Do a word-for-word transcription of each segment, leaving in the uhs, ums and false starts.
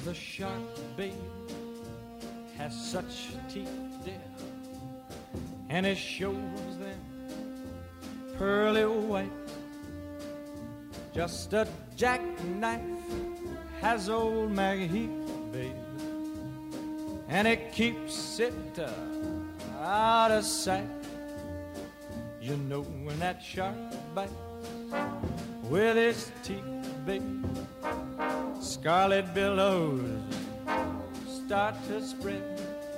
the shark, babe, has such teeth, dear, and it shows them pearly white. Just a jackknife has old Maggie Heath, babe, and it keeps it uh, out of sight. You know when that shark bites with his teeth, babe, scarlet billows start to spread.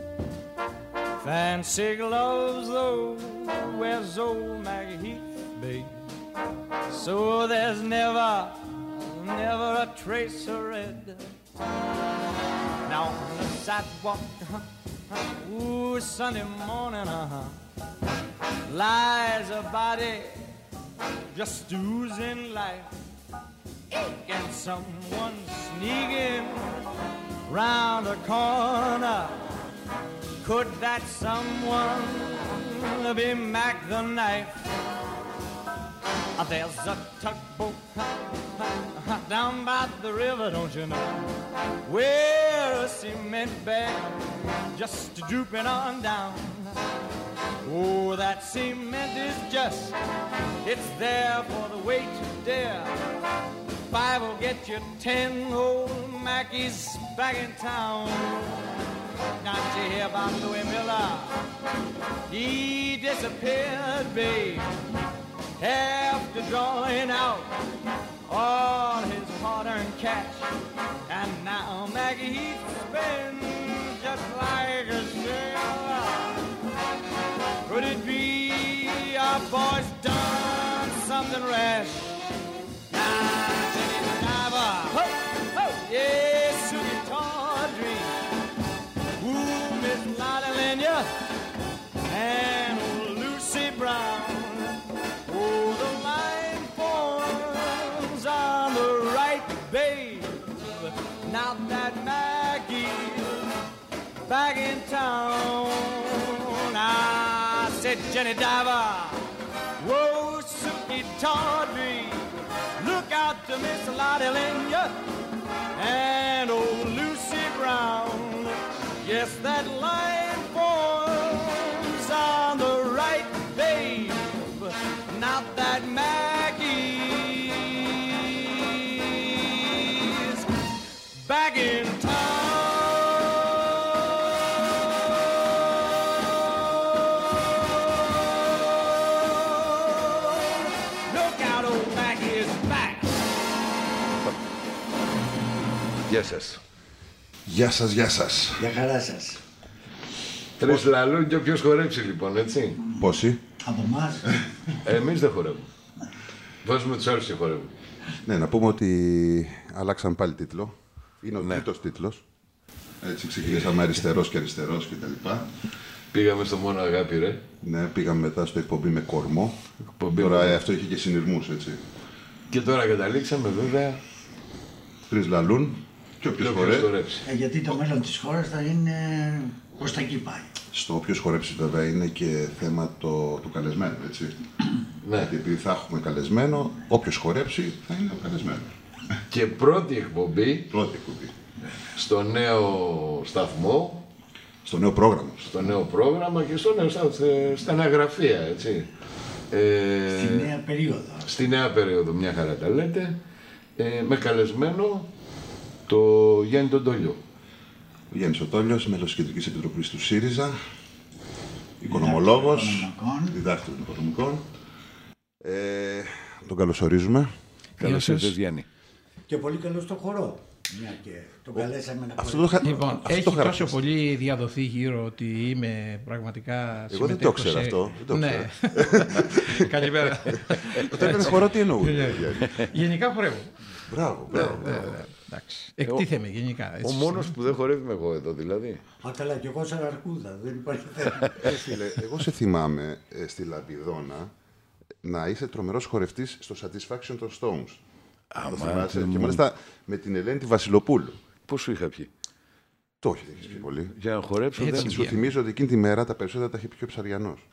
Fancy gloves, though, wears old Maggie Heath, babe, so there's never, never a trace of red. Now on the sidewalk, uh-huh, uh, ooh, Sunday morning, uh-huh, lies a body just oozing life, and someone sneaking round the corner. Could that someone be Mac the Knife? There's a tugboat down by the river, don't you know, where a cement bag just drooping on down. Oh, that cement is just, it's there for the weight to dare. Five will get you ten old Mackies back in town. Don't you hear about Louis Miller? He disappeared, babe, after drawing out all his hard-earned cash. And now Maggie Heath's been just like a sailor. Could it be our boy's done something rash? Now, Jenny the Diver, ho, ho, yes, Sugie Tawdry, ooh, Miss Lottie Lenya, and old Lucy Brown. Oh, the line forms on the right, babe. Now that Maggie's back in town, I said, Jenny Diver, whoa, Sugie Tawdry, look out to Miss Lottie Lenya and old Lucy Brown. Yes, that line forms on the right, babe. Not that Maggie's back in town. Look out, old Maggie is back. Γεια σας. Γεια σας, γεια σας. Για χαρά σας. Τρεις λαλούν και ποιος χορέψει λοιπόν, έτσι. Πόσοι? Από εμάς. Εμείς δεν χορεύουμε. Βάζουμε τους άλλους και χορεύουμε. Ναι, να πούμε ότι αλλάξαν πάλι τίτλο. Είναι ο ναι. τρίτος τίτλος. Έτσι ξεκινήσαμε αριστερός και αριστερός και τα λοιπά. Πήγαμε στο Μόνο Αγάπη, ρε. Ναι, πήγαμε μετά στο εκπομπή με κορμό. Εκπομπή τώρα με... αυτό είχε και συνειρμούς, έτσι. Και τώρα καταλήξαμε βέβαια. Τρεις λαλούν και όποιος χορέψει. Ε, γιατί το μέλλον της χώρας θα είναι προς τα εκεί πάει. Στο όποιος χορέψει βέβαια είναι και θέμα το, του καλεσμένου, έτσι. Ναι. Γιατί επειδή θα έχουμε καλεσμένο, όποιος χορέψει θα είναι ο καλεσμένος. Και πρώτη εκπομπή. Πρώτη εκπομπή. Στο νέο σταθμό. Στο νέο πρόγραμμα. Στο νέο πρόγραμμα και στο νέο σταθμό, στα νέα γραφεία, έτσι. Ε, στη νέα περίοδο. Στη νέα περίοδο, μια χαρά τα λέτε. Ε, με καλεσμένο το Γιάννη τον Τόλιο. Ο Γιάννης ο Τόλιος, μέλος της Κεντρικής Επιτροπής του ΣΥΡΙΖΑ, οικονομολόγος, διδάκτης των οικονομικών. Ε, τον καλωσορίζουμε. Καλώς ήρθες, Γιάννη. Και πολύ καλό στο χορό. Μια και τον καλέσαμε να αυτό το... Λοιπόν, αυτό έχει το τόσο πολύ διαδοθεί γύρω ότι είμαι πραγματικά. Εγώ δεν το ξέρω αυτό. Δεν το ναι. Καλημέρα. Όταν έκανε χορό, τι εννοούσε. Γενικά χορεύω. Μπράβο, μπράβο. Εντάξει. Εκτίθεμαι γενικά. Ο μόνος που δεν χορεύει είμαι εγώ εδώ, δηλαδή. Α, καλά, κι εγώ σαν αρκούδα. Δεν υπάρχει θέμα. Εγώ σε θυμάμαι στη Λαμπιδόνα να είσαι τρομερός χορευτής στο Satisfaction των Stones. Αμά, και μάλιστα με την Ελένη τη Βασιλοπούλου. Πώς σου είχα πιει. Το όχι, δεν έχεις πει πολύ. Για να χορέψω. Έτσι, δεν σου θυμίζω ότι εκείνη τη μέρα τα περισσότερα τα είχε πει και ο Ψαριανός.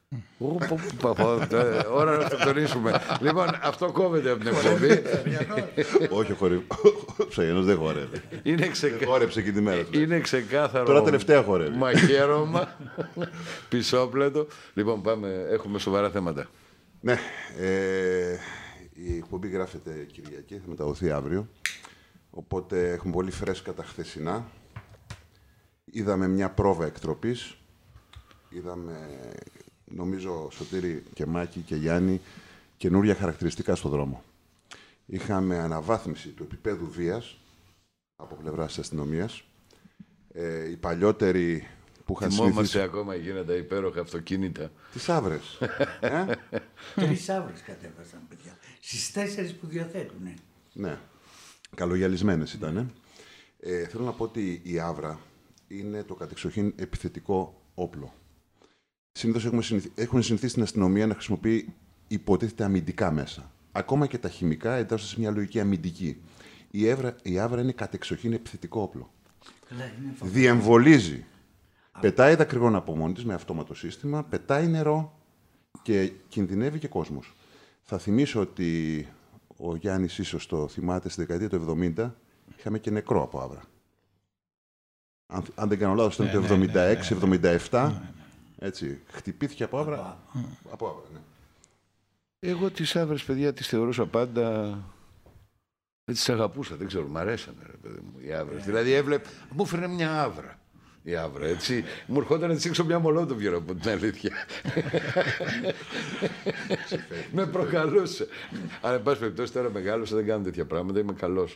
Ώρα να αυτοκτονήσουμε. Λοιπόν, αυτό κόβεται από την εκπομπή. Όχι, ο Ψαγιανός δεν χορεύει. Είναι ξεκα... Χόρεψε και τη μέρα του. Είναι ξεκάθαρο. Τώρα τελευταία χορεύει. Μαχαίρωμα, πισόπλατο. Λοιπόν, πάμε, έχουμε σοβαρά θέματα. Ναι, ε, η εκπομπή γράφεται Κυριακή, θα μεταδοθεί αύριο. Οπότε έχουμε πολύ φρέσκα τα χθεσινά. Είδαμε μια πρόβα εκτροπής. Είδαμε, νομίζω, Σωτήρη και Μάκη και Γιάννη, καινούρια χαρακτηριστικά στο δρόμο. Είχαμε αναβάθμιση του επίπεδου βίας από πλευράς της αστυνομίας. Ε, οι παλιότεροι που είχαν συνηθίσει... Θυμόμαστε ακόμα εκείνα τα υπέροχα αυτοκίνητα. Τις άβρες. ε? Τρεις άβρες κατέβασαν, παιδιά. Στις τέσσερις που διαθέτουνε. Ναι. Καλογιαλισμένες ήτανε. Ε, θέλω να πω ότι η άβρα είναι το κατεξοχήν επιθετικό όπλο. Συνήθως έχουμε συνηθι... έχουν συνηθίσει στην αστυνομία να χρησιμοποιεί υποτίθεται αμυντικά μέσα. Ακόμα και τα χημικά εντάσσονται σε μια λογική αμυντική. Η, έβρα... η άβρα είναι κατεξοχήν επιθετικό όπλο. Διεμβολίζει. Α. Πετάει δακρυγόνα από μόνη της με αυτόματο σύστημα, πετάει νερό και κινδυνεύει και κόσμος. Θα θυμίσω ότι ο Γιάννης ίσως το θυμάται στη δεκαετία του εβδομήντα είχαμε και νεκρό από άβρα. Αν, αν δεν κάνω λάθος, ήταν το εβδομήντα έξι εβδομήντα επτά. Έτσι, χτυπήθηκε από άβρα. Από άβρα, ναι. Εγώ τις άβρες, παιδιά, τις θεωρούσα πάντα... Δεν τις αγαπούσα, δεν ξέρω, μ' αρέσανε, ρε παιδί μου, οι άβρες. Δηλαδή, έβλεπε, μου έφερε μια άβρα. Η άβρα, έτσι. Μου ερχόταν να της έξω μια μολότοφ, από την αλήθεια. Με προκαλούσε. Αλλά, εν πάση περιπτώσει, τώρα μεγάλωσα, δεν κάνω τέτοια πράγματα, είμαι καλός.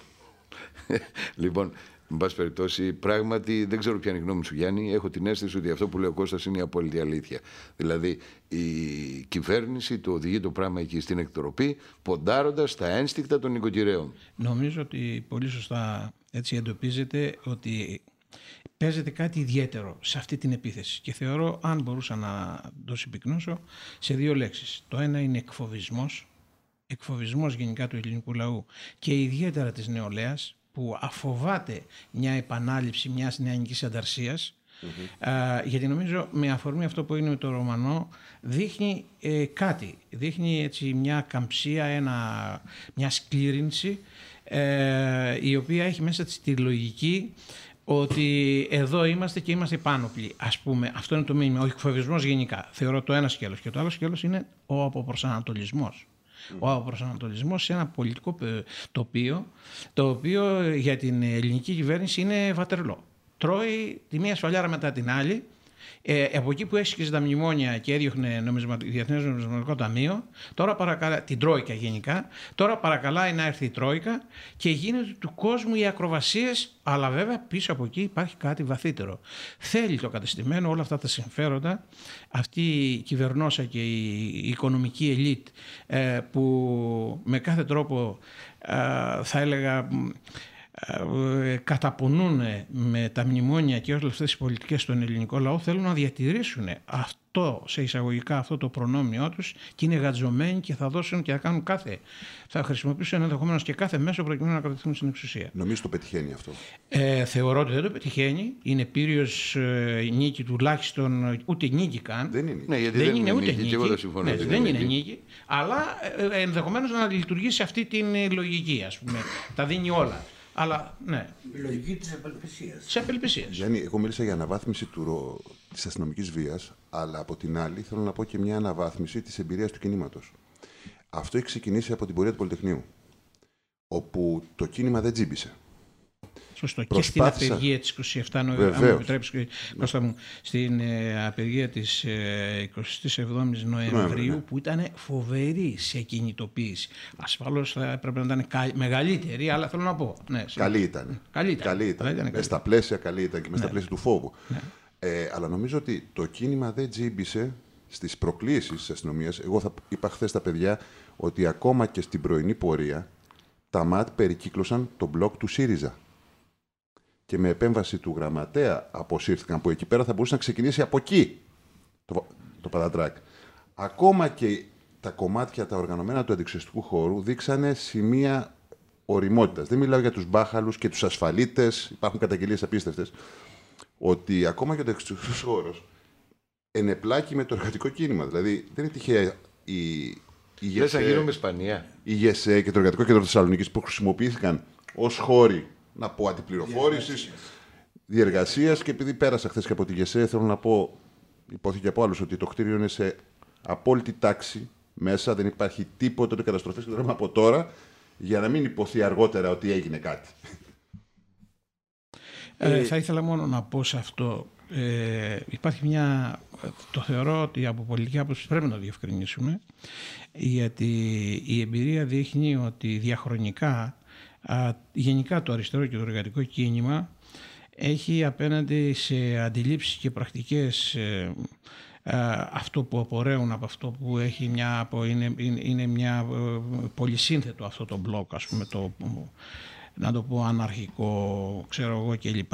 Λοιπόν, εν πάση περιπτώσει, πράγματι δεν ξέρω ποια είναι η γνώμη σου, Γιάννη. Έχω την αίσθηση ότι αυτό που λέει ο Κώστας είναι η απόλυτη αλήθεια. Δηλαδή, η κυβέρνηση το οδηγεί το πράγμα εκεί στην εκτροπή, ποντάροντας τα ένστικτα των νοικοκυρέων. Νομίζω ότι πολύ σωστά έτσι εντοπίζεται ότι παίζεται κάτι ιδιαίτερο σε αυτή την επίθεση. Και θεωρώ, αν μπορούσα να το συμπυκνώσω, σε δύο λέξεις. Το ένα είναι εκφοβισμός. Εκφοβισμός γενικά του ελληνικού λαού και ιδιαίτερα της νεολαίας, που αφοβάται μια επανάληψη μιας νεανικής ανταρσίας, mm-hmm. α, γιατί νομίζω με αφορμή αυτό που είναι με το Ρωμανό δείχνει ε, κάτι, δείχνει έτσι μια καμψία, ένα, μια σκλήρινση ε, η οποία έχει μέσα της τη λογική ότι εδώ είμαστε και είμαστε πάνωπλοι, ας πούμε. Αυτό είναι το μήνυμα, ο εκφοβισμός γενικά. Θεωρώ το ένα σκέλος, και το άλλο σκέλος είναι ο αποπροσανατολισμός. Ο αποπροσανατολισμός σε ένα πολιτικό τοπίο, το οποίο για την ελληνική κυβέρνηση είναι βατερλό. Τρώει τη μία σφαλιάρα μετά την άλλη. Ε, από εκεί που έσχιζε τα μνημόνια και έδιωχνε νομισμα... Διεθνές Νομισματικό Ταμείο, τώρα παρακαλά, την Τρόικα γενικά, τώρα παρακαλάει να έρθει η Τρόικα και γίνεται του κόσμου οι ακροβασίες, αλλά βέβαια πίσω από εκεί υπάρχει κάτι βαθύτερο. Θέλει το κατεστημένο όλα αυτά τα συμφέροντα, αυτή η κυβερνόσα και η οικονομική ελίτ ε, που με κάθε τρόπο ε, θα έλεγα... καταπονούν με τα μνημόνια και όλες αυτές τις πολιτικές στον ελληνικό λαό, θέλουν να διατηρήσουν αυτό, σε εισαγωγικά, αυτό το προνόμιό τους, και είναι γατζωμένοι και θα δώσουν και θα κάνουν κάθε, θα χρησιμοποιήσουν ενδεχομένως και κάθε μέσο προκειμένου να κρατηθούν στην εξουσία. Νομίζω το πετυχαίνει αυτό. Ε, θεωρώ ότι δεν το πετυχαίνει. Είναι πύριος ε, νίκη, τουλάχιστον ούτε νίκη καν. Δεν είναι, ναι, γιατί δεν δεν είναι, είναι ούτε νίκη. νίκη. Και εγώ δεν συμφωνώ. Ναι, δεν δεν είναι νίκη. νίκη, αλλά ε, ενδεχομένως να λειτουργήσει αυτή την λογική, ας πούμε. Τα δίνει όλα. Αλλά, ναι. Η λογική της απελπισίας. Της απελπισίας. Γιάννη, εγώ μίλησα για αναβάθμιση του, της αστυνομικής βίας, αλλά από την άλλη θέλω να πω και μια αναβάθμιση της εμπειρίας του κινήματος. Αυτό έχει ξεκινήσει από την πορεία του Πολυτεχνείου, όπου το κίνημα δεν τζίμπησε. Σωστό. Προσπάθησα... Και στην απεργία της εικοστή εβδόμης Νοεμβρίου, αν μου επιτρέπεις, Κώστα μου, στην ε, απεργία της ε, εικοστή εβδόμης Νοεμβρίου, ναι, που ήταν φοβερή σε κινητοποίηση. Ασφαλώς θα έπρεπε να ήταν κα... μεγαλύτερη, αλλά θέλω να πω. Ναι, καλή ήταν. Καλή ήταν. Καλή ήταν. ήταν μέσα στα πλαίσια καλή ήταν και μέσα, ναι, στα πλαίσια του φόβου. Ναι. Ε, αλλά νομίζω ότι το κίνημα δεν τζίμπησε στις προκλήσεις της αστυνομίας. Εγώ θα είπα χθες στα παιδιά ότι ακόμα και στην πρωινή πορεία τα ΜΑΤ περικύκλωσαν το μπλοκ του ΣΥΡΙΖΑ. Και με επέμβαση του γραμματέα αποσύρθηκαν, που εκεί πέρα θα μπορούσε να ξεκινήσει από εκεί το, το παρατράκ. Ακόμα και τα κομμάτια, τα οργανωμένα του αντιξιαστικού χώρου δείξανε σημεία ωριμότητας. Δεν μιλάω για τους μπάχαλους και τους ασφαλίτες, υπάρχουν καταγγελίες απίστευτες, ότι ακόμα και ο αντιξιαστικός χώρος ενεπλάκη με το εργατικό κίνημα. Δηλαδή δεν είναι τυχαία η, η Λες να γίνουμε Ισπανία. Η ΓΕΣΕ και το Εργατικό Κέντρο Θεσσαλονίκης που χρησιμοποιήθηκαν ως χώροι, να πω, αντιπληροφόρησης, διεργασίας, και επειδή πέρασα χθες και από τη ΓΕΣΕ, θέλω να πω, υπόθηκε από άλλους, ότι το κτίριο είναι σε απόλυτη τάξη μέσα, δεν υπάρχει τίποτα, ούτε καταστροφές, και το λέμε από τώρα, για να μην υποθεί αργότερα ότι έγινε κάτι. Ε, θα ήθελα μόνο να πω σε αυτό, ε, υπάρχει μια, το θεωρώ ότι από πολιτική άποψη πρέπει να το διευκρινίσουμε, γιατί η εμπειρία δείχνει ότι διαχρονικά α, γενικά το αριστερό και το εργατικό κίνημα έχει απέναντι σε αντιλήψεις και πρακτικές ε, ε, αυτό που απορρέουν από αυτό που έχει μια, από, είναι, είναι, είναι μια ε, πολυσύνθετο αυτό το μπλοκ, ας πούμε, το, να το πω αναρχικό, ξέρω εγώ κλπ.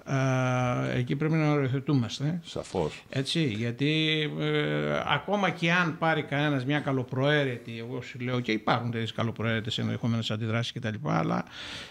Ε, εκεί πρέπει να οριοθετούμαστε. Σαφώς. Έτσι, γιατί ε, ακόμα και αν πάρει κανένας μια καλοπροαίρετη, εγώ σου λέω, και υπάρχουν τέτοιες καλοπροαίρετες ενδεχομένες αντιδράσεις κτλ. Αλλά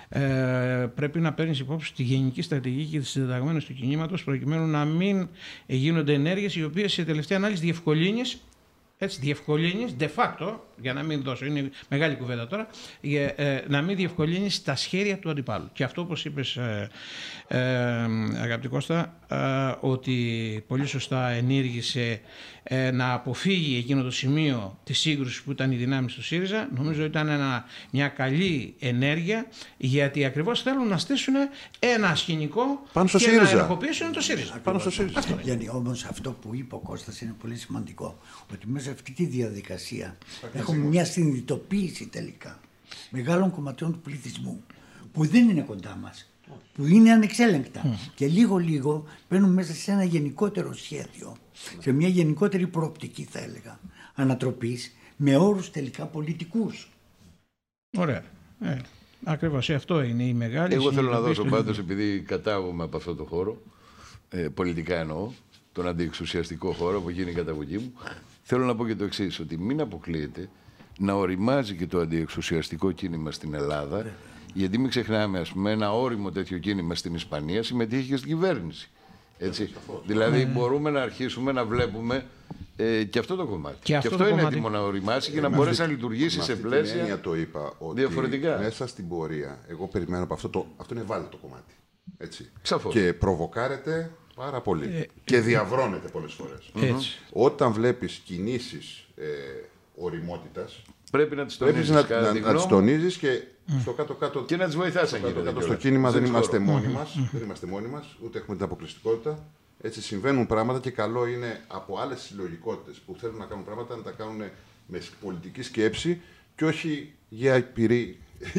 ε, πρέπει να παίρνεις υπόψη τη γενική στρατηγική και τις συντεταγμένες του κινήματος, προκειμένου να μην γίνονται ενέργειες οι οποίες σε τελευταία ανάλυση διευκολύνεις. Έτσι, διευκολύνεις, de facto, για να μην δώσω, είναι μεγάλη κουβέντα τώρα, για, ε, να μην διευκολύνεις τα σχέδια του αντιπάλου. Και αυτό, όπως είπες, ε, ε, αγαπητή Κώστα, ε, ότι πολύ σωστά ενήργησε ε, να αποφύγει εκείνο το σημείο της σύγκρουσης που ήταν οι δυνάμεις του ΣΥΡΙΖΑ, νομίζω ήταν ένα, μια καλή ενέργεια, γιατί ακριβώς θέλουν να στήσουν ένα σκηνικό πάνω στο και ΣΥΡΙΖΑ. να ενεργοποιήσουν το ΣΥΡΙΖΑ. Πάνω στο ΣΥΡΙΖΑ. Αυτό. Γιατί όμως αυτό που είπε ο Κώστας είναι πολύ σημαντικό. Ότι μέσα σε αυτή τη διαδικασία έχουμε μια συνειδητοποίηση τελικά μεγάλων κομματιών του πληθυσμού που δεν είναι κοντά μας, που είναι ανεξέλεγκτα mm. και λίγο λίγο μπαίνουν μέσα σε ένα γενικότερο σχέδιο, σε μια γενικότερη προοπτική, θα έλεγα, ανατροπής με όρους τελικά πολιτικούς. Ωραία. Ε, ακριβώς αυτό είναι η μεγάλη. Εγώ θέλω να δώσω πάντως, επειδή κατάγομαι από αυτό το χώρο, ε, πολιτικά εννοώ, τον αντιεξουσιαστικό χώρο που γίνει η καταγωγή μου, θέλω να πω και το εξής, ότι μην αποκλείεται να οριμάζει και το αντιεξουσιαστικό κίνημα στην Ελλάδα, yeah. γιατί μην ξεχνάμε, ας πούμε, ένα όριμο τέτοιο κίνημα στην Ισπανία συμμετείχε και στην κυβέρνηση. Έτσι. Yeah. Δηλαδή, yeah. μπορούμε να αρχίσουμε να βλέπουμε ε, και αυτό το κομμάτι. Και, και αυτό, αυτό είναι κομμάτι... έτοιμο να οριμάσει και ε, να μπορέσει να λειτουργήσει σε πλαίσια. Έννοια το είπα, ότι διαφορετικά. Μέσα στην πορεία, εγώ περιμένω από αυτό το. Αυτό είναι ευάλωτο κομμάτι. Έτσι. Και προβοκάρεται πάρα πολύ. Ε, και διαβρώνεται πολλές φορές. Έτσι. Όταν βλέπεις κινήσεις ε, οριμότητας, πρέπει να τις τονίζεις, να, να, να τις τονίζεις και mm. στο κάτω-κάτω. Και να τις βοηθάς αν γίνεται. Στο, στο κίνημα δεν είμαστε μόνοι μας, mm. δεν είμαστε μόνοι μας, ούτε έχουμε την αποκλειστικότητα. Έτσι συμβαίνουν πράγματα και καλό είναι από άλλες συλλογικότητες που θέλουν να κάνουν πράγματα να τα κάνουν με πολιτική σκέψη και όχι για πυρή.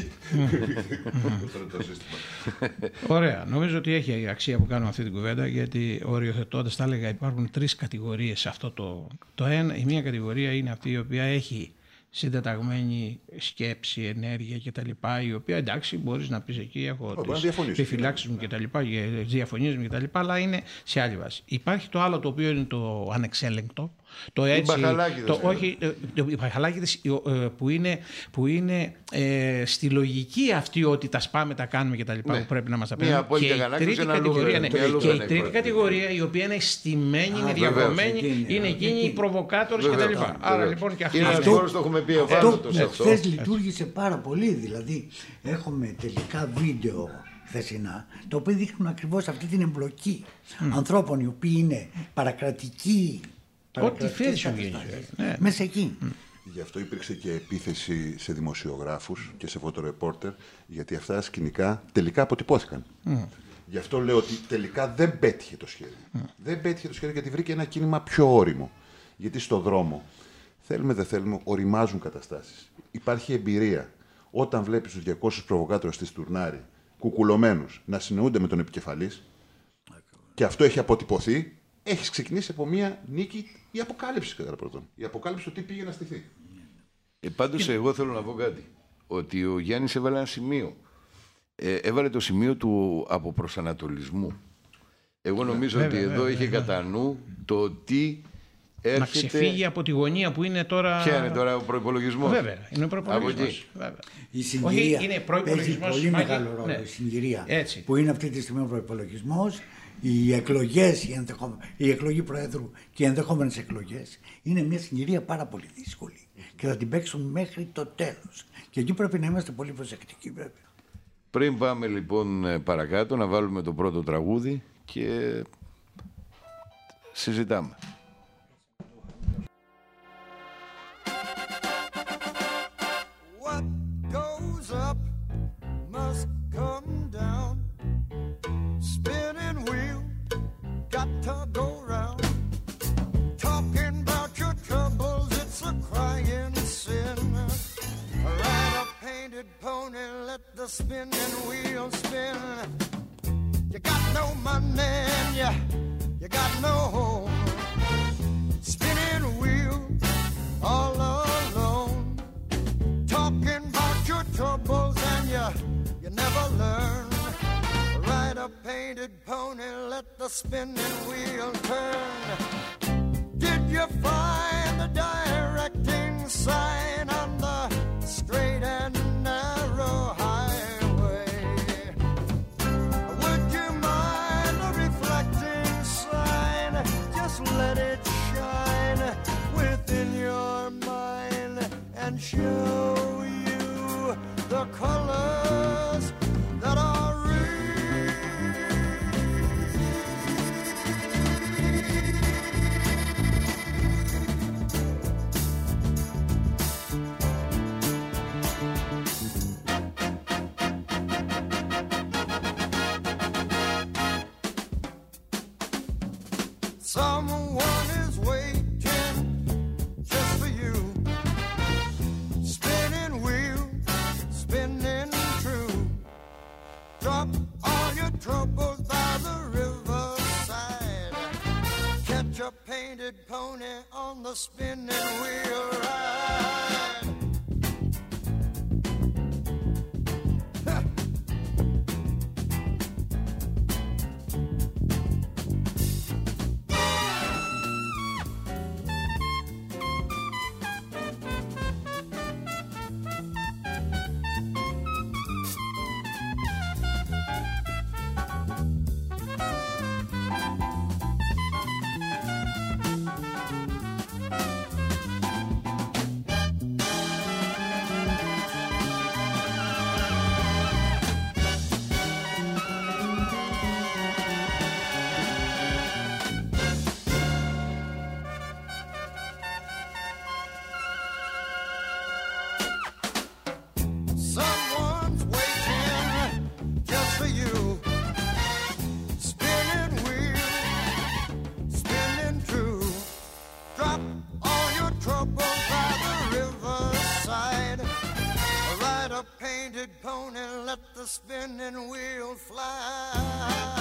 Ωραία. Νομίζω ότι έχει αξία που κάνουμε αυτή την κουβέντα, γιατί οριοθετώντας, θα έλεγα, υπάρχουν τρεις κατηγορίες σε αυτό το, το ένα. Η μία κατηγορία είναι αυτή η οποία έχει συντεταγμένη σκέψη, ενέργεια κτλ. Η οποία, εντάξει, μπορείς να πεις εκεί, έχω τις επιφυλάξεις μου κτλ. Διαφωνίες μου κτλ. Αλλά είναι σε άλλη βάση. Υπάρχει το άλλο, το οποίο είναι το ανεξέλεγκτο. Το έτσι, το, όχι, το, οι μπαχαλάκηδες που είναι, που είναι ε, στη λογική αυτή ότι τα σπάμε, τα κάνουμε και τα λοιπά, ναι. που πρέπει να μας τα παίρνουν. Και η τρίτη κατηγορία, ναι, και η τρίτη κατηγορία, η οποία είναι στημένη, είναι διαβρωμένη, είναι εκείνοι οι προβοκάτορες και τα λοιπά. Άρα λοιπόν και αυτό, αυτό, το έχουμε πει αυτό χθες λειτουργήσε πάρα πολύ. Δηλαδή έχουμε τελικά βίντεο χθεσινά, το οποίο δείχνουν ακριβώς αυτή την εμπλοκή mm. ανθρώπων οι οποίοι είναι παρακρατικοί. Ό,τι θέλει σου βγαίνει. Ναι. Μέσα εκεί. Mm. Γι' αυτό υπήρξε και επίθεση σε δημοσιογράφους και σε φωτορεπόρτερ, γιατί αυτά σκηνικά τελικά αποτυπώθηκαν. Mm. Γι' αυτό λέω ότι τελικά δεν πέτυχε το σχέδιο. Mm. Δεν πέτυχε το σχέδιο γιατί βρήκε ένα κίνημα πιο όριμο. Γιατί στο δρόμο, θέλουμε δεν θέλουμε, οριμάζουν καταστάσεις. Υπάρχει εμπειρία. Όταν βλέπεις τους διακόσιους προβοκάτορες στη Στουρνάρη, κουκουλωμένους, να συνεννοούνται με τον επικεφαλής, και αυτό έχει αποτυπωθεί, έχεις ξεκινήσει από μία νίκη η αποκάλυψη κατά πρώτον. Η αποκάλυψη του τι πήγε να στηθεί. Ε, πάντως, εγώ θέλω να πω κάτι. Ότι ο Γιάννης έβαλε ένα σημείο. Ε, έβαλε το σημείο του αποπροσανατολισμού. Εγώ νομίζω βέβαια, ότι βέβαια, εδώ βέβαια, είχε κατά νου το τι έρχεται... Να ξεφύγει από τη γωνία που είναι τώρα... Ποια είναι τώρα ο προϋπολογισμός. Βέβαια, είναι ο προϋπολογισμός. Η συγκυρία είναι προϋπολογισμός, παίζει πολύ μεγάλο ρόλο. Ναι. Η συγκυρία Έτσι. που είναι αυτή τη στιγμή ο προϋπολογισμός οι εκλογές, οι, ενδεχομε... η εκλογή Προέδρου και οι ενδεχόμενες εκλογές είναι μια συγκυρία πάρα πολύ δύσκολη και θα την παίξουν μέχρι το τέλος. Και εκεί πρέπει να είμαστε πολύ προσεκτικοί βέβαια. Πριν πάμε λοιπόν παρακάτω, να βάλουμε το πρώτο τραγούδι και συζητάμε. What goes up must come down. Spinning wheel, got to go round. Talking about your troubles, it's a crying sin. Ride a painted pony, let the spinning wheel spin. You got no money and you, you got no home. Spinning wheel, all alone. Talking about your troubles and you, you never learn. Ride a painted pony, let the spinning wheel turn. Did you find the directing sign on the straight and narrow highway? Would you mind a reflecting sign? Just let it shine within your mind and show you the colors that are real. Someone is waiting just for you. Spinning wheel, spinning true. Drop all your troubles by the riverside. Catch a painted pony on the spinning wheel ride. Ha! Someone's waiting just for you. Spinning wheel, spinning true. Drop all your troubles by the riverside. Ride a painted pony, let the spinning wheel fly.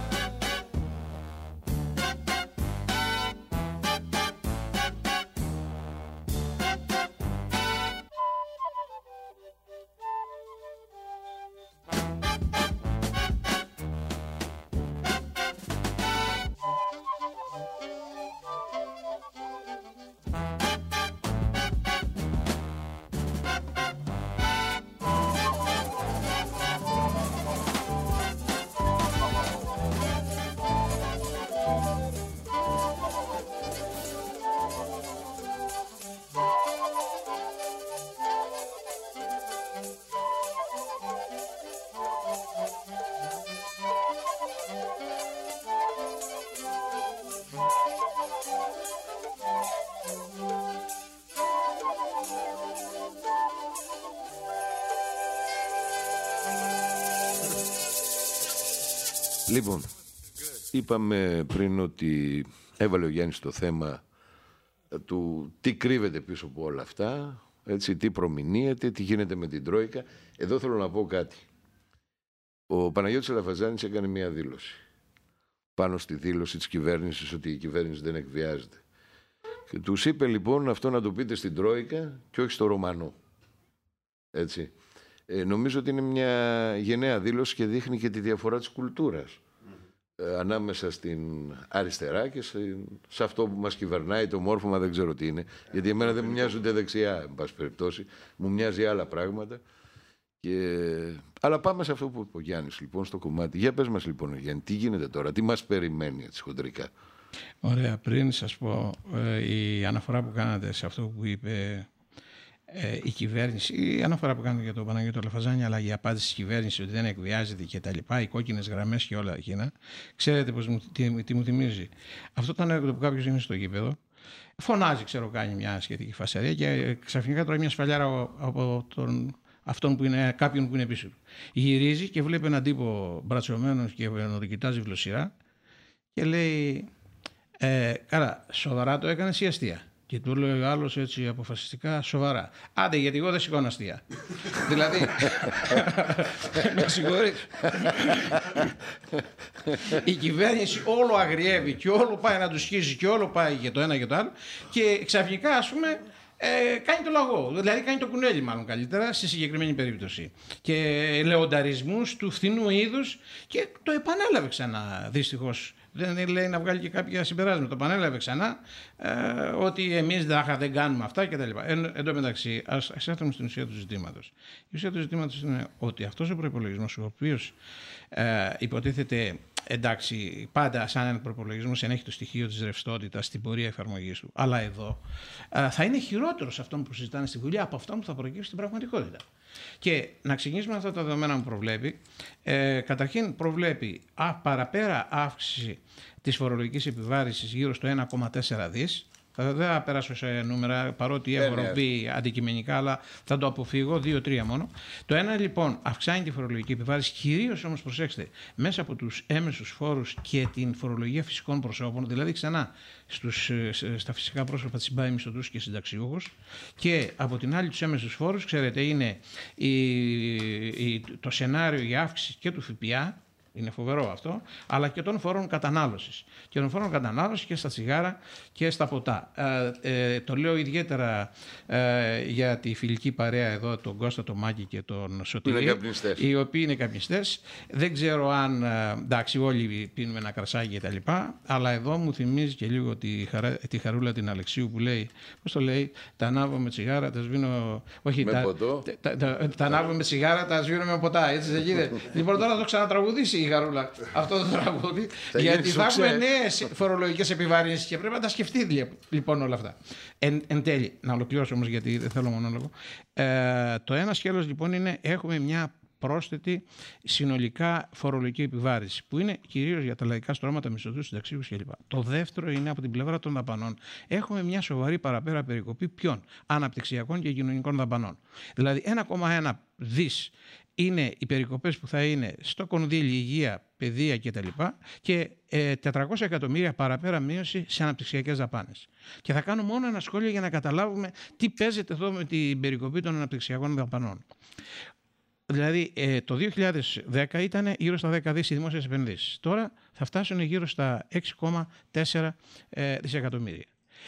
Λοιπόν, είπαμε πριν ότι έβαλε ο Γιάννης το θέμα του τι κρύβεται πίσω από όλα αυτά, έτσι, τι προμηνύεται, τι γίνεται με την Τρόικα. Εδώ θέλω να πω κάτι. Ο Παναγιώτης Αλαφαζάνης έκανε μια δήλωση πάνω στη δήλωση της κυβέρνησης ότι η κυβέρνηση δεν εκβιάζεται. Και τους είπε λοιπόν αυτό να το πείτε στην Τρόικα και όχι στο Ρωμανό. Έτσι. Ε, νομίζω ότι είναι μια γενναία δήλωση και δείχνει και τη διαφορά της κουλτούρας ε, ανάμεσα στην αριστερά και σε, σε αυτό που μας κυβερνάει, το μόρφωμα δεν ξέρω τι είναι. Γιατί εμένα δεν μου μοιάζει ούτε δεξιά, εν πάση περιπτώσει. Μου μοιάζει άλλα πράγματα. Και... Αλλά πάμε σε αυτό που είπε ο Γιάννης, λοιπόν, στο κομμάτι. Για πες μας, λοιπόν, Γιάννη, τι γίνεται τώρα, τι μας περιμένει έτσι χοντρικά. Ωραία, πριν σας πω ε, η αναφορά που κάνατε σε αυτό που είπε ε, η κυβέρνηση, η αναφορά που κάνατε για τον Παναγιώτο Λαφαζάνη, αλλά η απάντηση της κυβέρνησης ότι δεν εκβιάζεται και τα λοιπά, οι κόκκινες γραμμές και όλα εκείνα, ξέρετε πως μου, τι, τι μου θυμίζει. Αυτό το ανέκδοτο που κάποιος είναι στο γήπεδο, φωνάζει, ξέρω, κάνει μια σχετική φασαρία και ξαφνικά τρώει μια σφαλιάρα από τον, αυτόν που είναι, κάποιον που είναι πίσω του. Γυρίζει και βλέπει έναν τύπο μπρατσωμένος και τον κοιτάζει βλοσιρά και λέει, ε, καλά, σοβαρά το έκανες ή αστεία? Και του λέει ο άλλος έτσι αποφασιστικά, σοβαρά. Άντε, γιατί εγώ δεν σηκώνω αστεία. Δηλαδή, με συγχωρείς. Η κυβέρνηση όλο αγριεύει και όλο πάει να του σχίζει και όλο πάει για το ένα και το άλλο και ξαφνικά, ας πούμε, ε, κάνει το λαγό. Δηλαδή κάνει το κουνέλι, μάλλον καλύτερα, στη συγκεκριμένη περίπτωση. Και λεονταρισμούς του φθηνού είδους και το επανέλαβε ξανά, δυστυχώς. Δεν λέει να βγάλει και κάποια συμπεράσματα. Το πανέλαβε ξανά ε, ότι εμείς δεν κάνουμε αυτά κτλ. Εν, εν τω μεταξύ, ας, ας έρθουμε στην ουσία του ζητήματος. Η ουσία του ζητήματος είναι ότι αυτός ο προϋπολογισμός, ο οποίος ε, υποτίθεται, εντάξει, πάντα σαν ένα προϋπολογισμό ενέχει το στοιχείο της ρευστότητας στην πορεία εφαρμογής του, αλλά εδώ ε, θα είναι χειρότερο σε αυτόν που συζητάνε στη Βουλή από αυτόν που θα προκύψει στην πραγματικότητα. Και να ξεκινήσουμε αυτά τα δεδομένα που προβλέπει. Ε, καταρχήν προβλέπει α, παραπέρα αύξηση της φορολογικής επιβάρησης γύρω στο ένα κόμμα τέσσερα δις. Δεν θα περάσω σε νούμερα, παρότι έχω ροπεί αντικειμενικά, αλλά θα το αποφύγω, δύο τρία μόνο. Το ένα λοιπόν αυξάνει τη φορολογική επιβάρηση, κυρίως όμως προσέξτε, μέσα από τους έμεσους φόρους και την φορολογία φυσικών προσώπων, δηλαδή ξανά στους, στα φυσικά πρόσωπα τσιμπάει μισθωτούς και συνταξιούχους, και από την άλλη τους έμεσους φόρους, ξέρετε, είναι η, η, το σενάριο για αύξηση και του ΦΠΑ. Είναι φοβερό αυτό, αλλά και των φόρων κατανάλωσης. Και των φόρων κατανάλωσης και στα τσιγάρα και στα ποτά. Ε, ε, το λέω ιδιαίτερα ε, για τη φιλική παρέα εδώ, τον Κώστα, τον Μάκη και τον Σωτήρη, οι οποίοι είναι καπνιστές. Δεν ξέρω αν, εντάξει, όλοι πίνουμε ένα κρασάκι και τα λοιπά, αλλά εδώ μου θυμίζει και λίγο τη, χαρά, τη χαρούλα την Αλεξίου που λέει, πώς το λέει, τα ανάβω με τσιγάρα, τα σβήνω. Όχι, με τα, ποτό. Τα, τα, τα, τα ανάβω με τσιγάρα, τα σβήνω με ποτά. Έτσι δεν γίνεται. Λοιπόν, τώρα θα το ξανατραγουδήσει η Χαρούλα αυτό το τραγούδι, γιατί θα έχουμε νέες φορολογικές επιβαρύνσεις και πρέπει να τα σκεφτεί λοιπόν όλα αυτά. Εν, εν τέλει, να ολοκληρώσω όμως γιατί δεν θέλω μονόλογο. Ε, το ένα σκέλος λοιπόν είναι έχουμε μια πρόσθετη συνολικά φορολογική επιβάρηση, που είναι κυρίως για τα λαϊκά στρώματα, μισθωτούς, συνταξίους κλπ. Το δεύτερο είναι από την πλευρά των δαπανών. Έχουμε μια σοβαρή παραπέρα περικοπή ποιων? Αναπτυξιακών και κοινωνικών δαπανών. Δηλαδή ένα κόμμα ένα δις είναι οι περικοπές που θα είναι στο κονδύλι, υγεία, παιδεία κτλ. Και ε, τετρακόσια εκατομμύρια παραπέρα μείωση σε αναπτυξιακές δαπάνες. Και θα κάνω μόνο ένα σχόλιο για να καταλάβουμε τι παίζεται εδώ με την περικοπή των αναπτυξιακών δαπανών. Δηλαδή ε, το δύο χιλιάδες δέκα ήταν γύρω στα δέκα δις οι δημόσιες επενδύσεις. Τώρα θα φτάσουν γύρω στα έξι κόμμα τέσσερα ε, δισεκατομμύρια.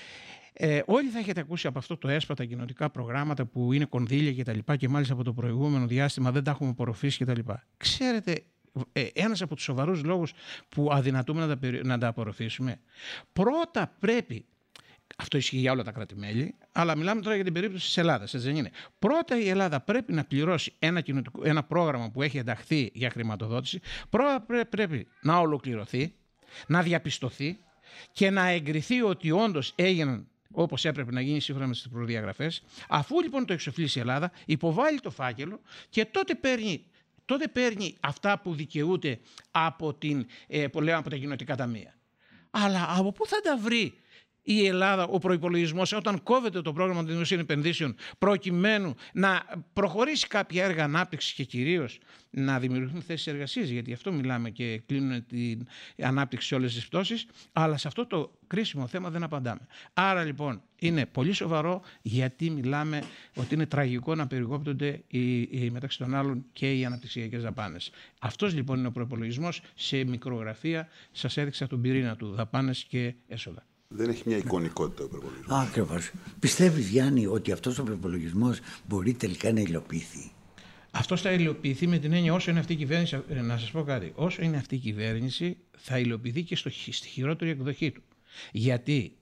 Ε, όλοι θα έχετε ακούσει από αυτό το έσπατα κοινοτικά προγράμματα που είναι κονδύλια και τα λοιπά και μάλιστα από το προηγούμενο διάστημα δεν τα έχουμε απορροφήσει και τα λοιπά. Ξέρετε, ε, ένας από τους σοβαρούς λόγους που αδυνατούμε να τα, να τα απορροφήσουμε, πρώτα πρέπει, αυτό ισχύει για όλα τα κράτη-μέλη, αλλά μιλάμε τώρα για την περίπτωση της Ελλάδας, έτσι δεν είναι? Πρώτα η Ελλάδα πρέπει να πληρώσει ένα, ένα πρόγραμμα που έχει ενταχθεί για χρηματοδότηση, πρώτα πρέ, πρέπει να ολοκληρωθεί, να διαπιστωθεί και να εγκριθεί ότι όντως έγιναν όπως έπρεπε να γίνει σύμφωνα με τις προδιαγραφές. Αφού λοιπόν το εξοφλήσει η Ελλάδα, υποβάλλει το φάκελο και τότε παίρνει, τότε παίρνει αυτά που δικαιούται από, την, ε, από τα κοινοτικά ταμεία. Αλλά από πού θα τα βρει η Ελλάδα, ο προϋπολογισμός, όταν κόβεται το πρόγραμμα των δημοσίων επενδύσεων, προκειμένου να προχωρήσει κάποια έργα ανάπτυξης και κυρίως να δημιουργηθούν θέσεις εργασίας, γιατί αυτό μιλάμε και κλείνουν την ανάπτυξη σε όλες τις πτώσεις, αλλά σε αυτό το κρίσιμο θέμα δεν απαντάμε. Άρα λοιπόν είναι πολύ σοβαρό, γιατί μιλάμε ότι είναι τραγικό να περικόπτονται οι, οι, μεταξύ των άλλων και οι αναπτυξιακές δαπάνες. Αυτός λοιπόν είναι ο προϋπολογισμός σε μικρογραφία. Σας έδειξα τον πυρήνα του, δαπάνες και έσοδα. Δεν έχει μια εικονικότητα ο προπολογισμός. Ακριβώς. Πιστεύεις, Γιάννη, ότι αυτός ο προπολογισμός μπορεί τελικά να υλοποιηθεί? Αυτός θα υλοποιηθεί με την έννοια όσο είναι αυτή η κυβέρνηση. Να σας πω κάτι. Όσο είναι αυτή η κυβέρνηση, θα υλοποιηθεί και στο, στη χειρότερη εκδοχή του. Γιατί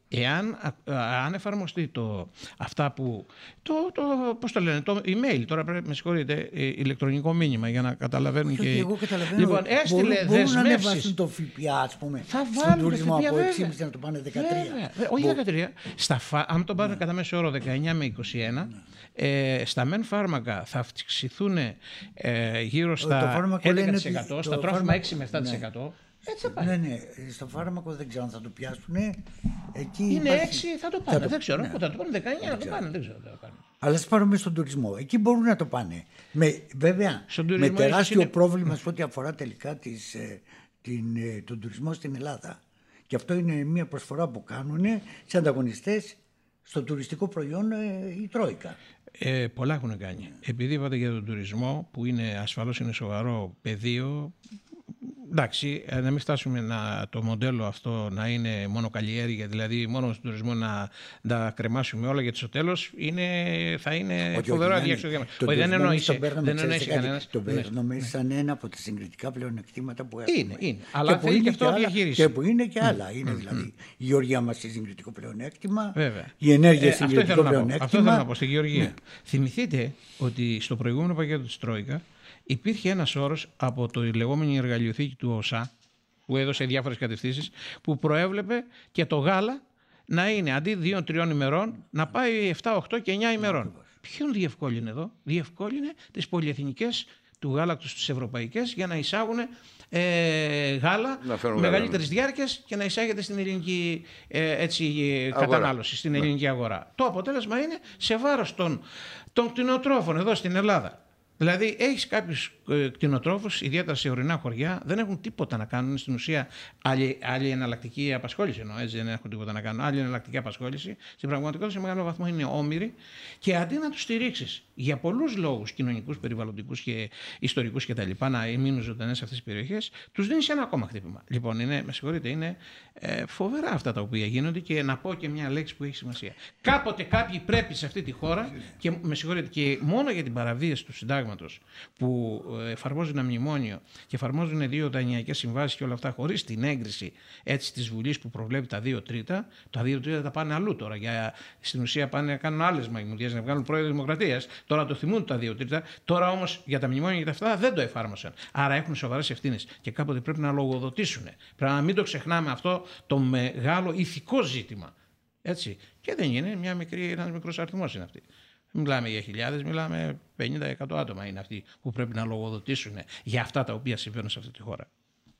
Εάν αν εφαρμοστεί το, αυτά που. Το, το, πώς το λένε, το email, τώρα πρέπει, με συγχωρείτε, ηλεκτρονικό μήνυμα για να καταλαβαίνουν και. Και... Εγώ καταλαβαίνω. Λοιπόν, έστειλε μπορούν, μπορούν να ανεβάσουν δεσμεύσεις. το ΦΠΑ, ας πούμε. Θα στον βάλουν το τουρισμό ΦΠΑ, από βέβαια. έξι κόμμα πέντε να το πάνε δεκατρία. Βέβαια. Όχι Μπο- δεκατρία. Στα φα... Αν το πάρουν κατά μέσο όρο δεκαεννιά με είκοσι ένα, ε, στα μεν φάρμακα θα αυξηθούν ε, γύρω στα φάρμακο έντεκα λένε τοις εκατό, ότι- στα το τρόφιμα φάρμακο- έξι με επτά τοις εκατό. Έτσι θα πάει. Ναι, ναι, στο φάρμακο δεν ξέρω αν θα το πιάσουν. Εκεί Είναι υπάρχει- έξι, θα το πάνε. το- Δεν ξέρω. ναι. Πότε θα το πάνε δεκαεννιά, να το πάνε. Δεν ξέρω. τι θα το πάνε. Αλλά ας πάρουμε στον τουρισμό. Εκεί μπορούν να το πάνε. Με, βέβαια, Στον με τουρισμό τεράστιο ίσως είναι- πρόβλημα σε ό,τι αφορά τελικά τις, ε, την, ε, τον τουρισμό στην Ελλάδα. Και αυτό είναι μια προσφορά που κάνουν σε ανταγωνιστές στο τουριστικό προϊόν ε, η Τρόικα. Ε, πολλά έχουν κάνει. Επειδή είπατε για τον τουρισμό, που είναι ασφαλώς είναι σοβαρό πεδίο, εντάξει, να μην φτάσουμε να, το μοντέλο αυτό να είναι μόνο καλλιέργεια, δηλαδή μόνο στον τουρισμό να, να κρεμάσουμε όλα, γιατί στο τέλος θα είναι φοβερό αδιέξοδο. Όχι, δεν εννοείσαι. Δεν εννοείσαι κανένας. Το Ναι. παίρνουμε σαν ένα από τα συγκριτικά πλεονεκτήματα που έχουμε. Είναι, είναι. Αλλά που θέλει είναι και αυτό άλλα- διαχείριση. Και που είναι και άλλα. Είναι δηλαδή η γεωργία μας σε συγκριτικό πλεονέκτημα, Βέβαια. η ενέργεια Ε, σε αυτό συγκριτικό ήθελα να πω. πλεονέκτημα. Αυτό ήθελα να πω στη Γεωργία. Ναι. Θυμηθείτε ότι στο προηγούμενο πακέτο της Τρόικα υπήρχε ένας όρος από το λεγόμενη εργαλειοθήκη του ΟΣΑ, που έδωσε διάφορες κατευθύνσεις, που προέβλεπε και το γάλα να είναι αντί δύο τριών ημερών να πάει επτά, οκτώ και εννιά ημερών. Ποιον διευκόλυνε εδώ? Διευκόλυνε τις πολυεθνικές του γάλακτος τις ευρωπαϊκές για να εισάγουν ε, γάλα Να φέρουν μεγαλύτερης διάρκειας και να εισάγεται στην ελληνική ε, έτσι, ε, Αγορά. κατανάλωση, στην ελληνική αγορά. Το αποτέλεσμα είναι σε βάρος των, των κτηνοτρόφων εδώ στην Ελλάδα. Δηλαδή, έχει κάποιου ε, κτηνοτρόφους, ιδιαίτερα σε ορεινά χωριά, δεν έχουν τίποτα να κάνουν. Στην ουσία, άλλη, άλλη εναλλακτική απασχόληση. Εννοώ, έτσι δεν έχουν τίποτα να κάνουν. Άλλη εναλλακτική απασχόληση. Στην πραγματικότητα, σε μεγάλο βαθμό είναι όμοιροι. Και αντί να του στηρίξει για πολλούς λόγους κοινωνικούς, περιβαλλοντικούς και ιστορικούς κτλ., να μείνουν ζωντανές σε αυτές τις περιοχές, τους δίνει ένα ακόμα χτύπημα. Λοιπόν, είναι, με συγχωρείτε, είναι ε, φοβερά αυτά τα οποία γίνονται και να πω και μια λέξη που έχει σημασία. Κάποτε κάποιοι πρέπει σε αυτή τη χώρα, και με συγχωρείτε, και μόνο για την παραβίαση του συντάγματος που εφαρμόζουν ένα μνημόνιο και εφαρμόζουν δύο δανειακές συμβάσεις και όλα αυτά χωρίς την έγκριση έτσι της Βουλής που προβλέπει τα δύο τρίτα, τα δύο τρίτα τα πάνε αλλού τώρα. Για, στην ουσία πάνε να κάνουν άλλες μαγνητικές, να βγάλουν πρόεδρο Δημοκρατίας. Τώρα το θυμούν τα δύο τρίτα. Τώρα όμως για τα μνημόνια και τα αυτά δεν το εφάρμοσαν. Άρα έχουν σοβαρές ευθύνες και κάποτε πρέπει να λογοδοτήσουν. Πρέπει να μην το ξεχνάμε αυτό το μεγάλο ηθικό ζήτημα. Έτσι. Και δεν είναι μια μικρή, ένας μικρός αριθμός είναι αυτή. Μιλάμε για χιλιάδες, μιλάμε πενήντα εκατό άτομα είναι αυτοί που πρέπει να λογοδοτήσουν για αυτά τα οποία συμβαίνουν σε αυτή τη χώρα.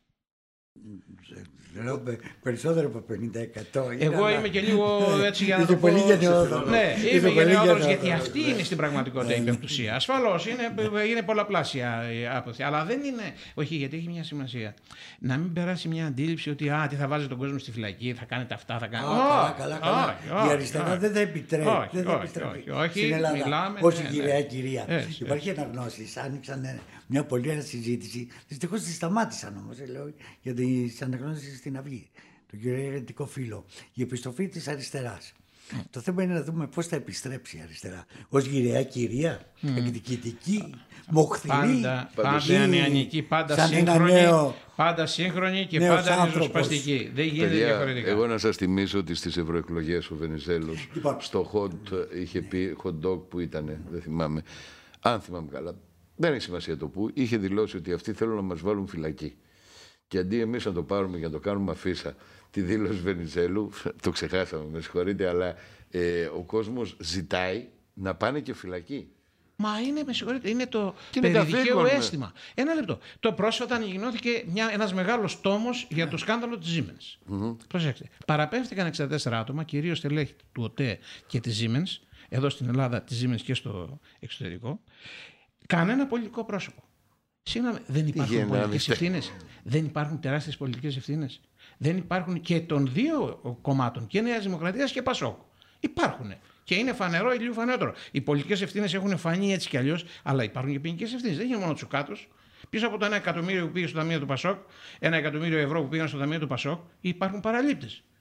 Λέω περισσότερο από πενήντα τοις εκατό. Εγώ είμαι και λίγο έτσι για να Είσαι το πω. πολύ γενναιόδωρο. Ναι, Είσαι είμαι πολύ γενναιόδωρος γενναιόδωρο. γιατί αυτή είναι στην πραγματικότητα η πεμπτουσία. Ασφαλώς είναι, είναι πολλαπλάσια η άποψη. Αλλά δεν είναι. Όχι, γιατί έχει μια σημασία. Να μην περάσει μια αντίληψη ότι α, τι θα βάζει τον κόσμο στη φυλακή, θα κάνετε αυτά, θα κάνετε. Καλά, καλά, καλά. Η αριστερά δεν θα επιτρέπει. Όχι, δεν θα όχι, επιτρέπει. όχι, όχι, Στην Ελλάδα. μιλάμε, Όχι, ναι, κυρία, ναι. κυρία. Έτσι, Υπάρχει αναγνώσει. Άνοιξαν μια πολύ ωραία συζήτηση. Δυστυχώς τη σταμάτησαν όμως. Λέω για τις αναγνώσεις στην Αυγή. Τον κύριο Ερετικό Φίλο. Η επιστροφή της αριστεράς. Το θέμα είναι να δούμε πώς θα επιστρέψει η αριστερά. Ως γυραιά κυρία, εκδικητική, μοχθηρή. Πάντα, πάντα ή νεανική, πάντα σαν ένα σύγχρονη, νέο- πάντα σύγχρονη και νέος πάντα άνθρωπος. ριζοσπαστική. Δεν γίνεται Παιδιά, διαφορετικά. εγώ να σας θυμίσω ότι στις ευρωεκλογές ο Βενιζέλος Λοιπόν. στο hot είχε πει, hot dog που ήταν, δεν θυμάμαι, αν θυμάμαι καλά, δεν έχει σημασία το που, είχε δηλώσει ότι αυτοί θέλουν να μας βάλουν φυλακή. Και αντί εμείς να το πάρουμε για να το κάνουμε αφίσα τη δήλωση Βενιζέλου, το ξεχάσαμε, με συγχωρείτε, αλλά ε, ο κόσμος ζητάει να πάνε και φυλακή. Μα είναι, με συγχωρείτε, είναι το Τι είναι περιδικαίο καθήκον, ναι. αίσθημα. Ένα λεπτό. Το πρόσφατα ανακοινώθηκε μια, ένας μεγάλος τόμος για το σκάνδαλο της Siemens. Mm-hmm. Προσέξτε. Παραπέμφθηκαν εξήντα τέσσερα άτομα, κυρίως στελέχη του ΟΤΕ και της Siemens, εδώ στην Ελλάδα, της Siemens και στο εξωτερικό. Κανένα πολιτικό πρόσωπο. Συγγνώμη, δεν υπάρχουν γίνεται, πολιτικές αμυστέ. ευθύνες. Δεν υπάρχουν τεράστιες πολιτικές ευθύνες. Δεν υπάρχουν και των δύο κομμάτων, και Νέας Δημοκρατίας και Πασόκ. Υπάρχουν. Και είναι φανερό, ηλίου φανερότερο. Οι πολιτικές ευθύνες έχουν φανεί έτσι κι αλλιώς, αλλά υπάρχουν και ποινικές ευθύνες. Δεν είναι μόνο Τσουκάτος. Πίσω από το ένα εκατομμύριο που πήγε στο ταμείο του Πασόκ, ένα εκατομμύριο ευρώ που πήγαν στο ταμείο του Πασόκ, υπάρχουν παραλήπτες.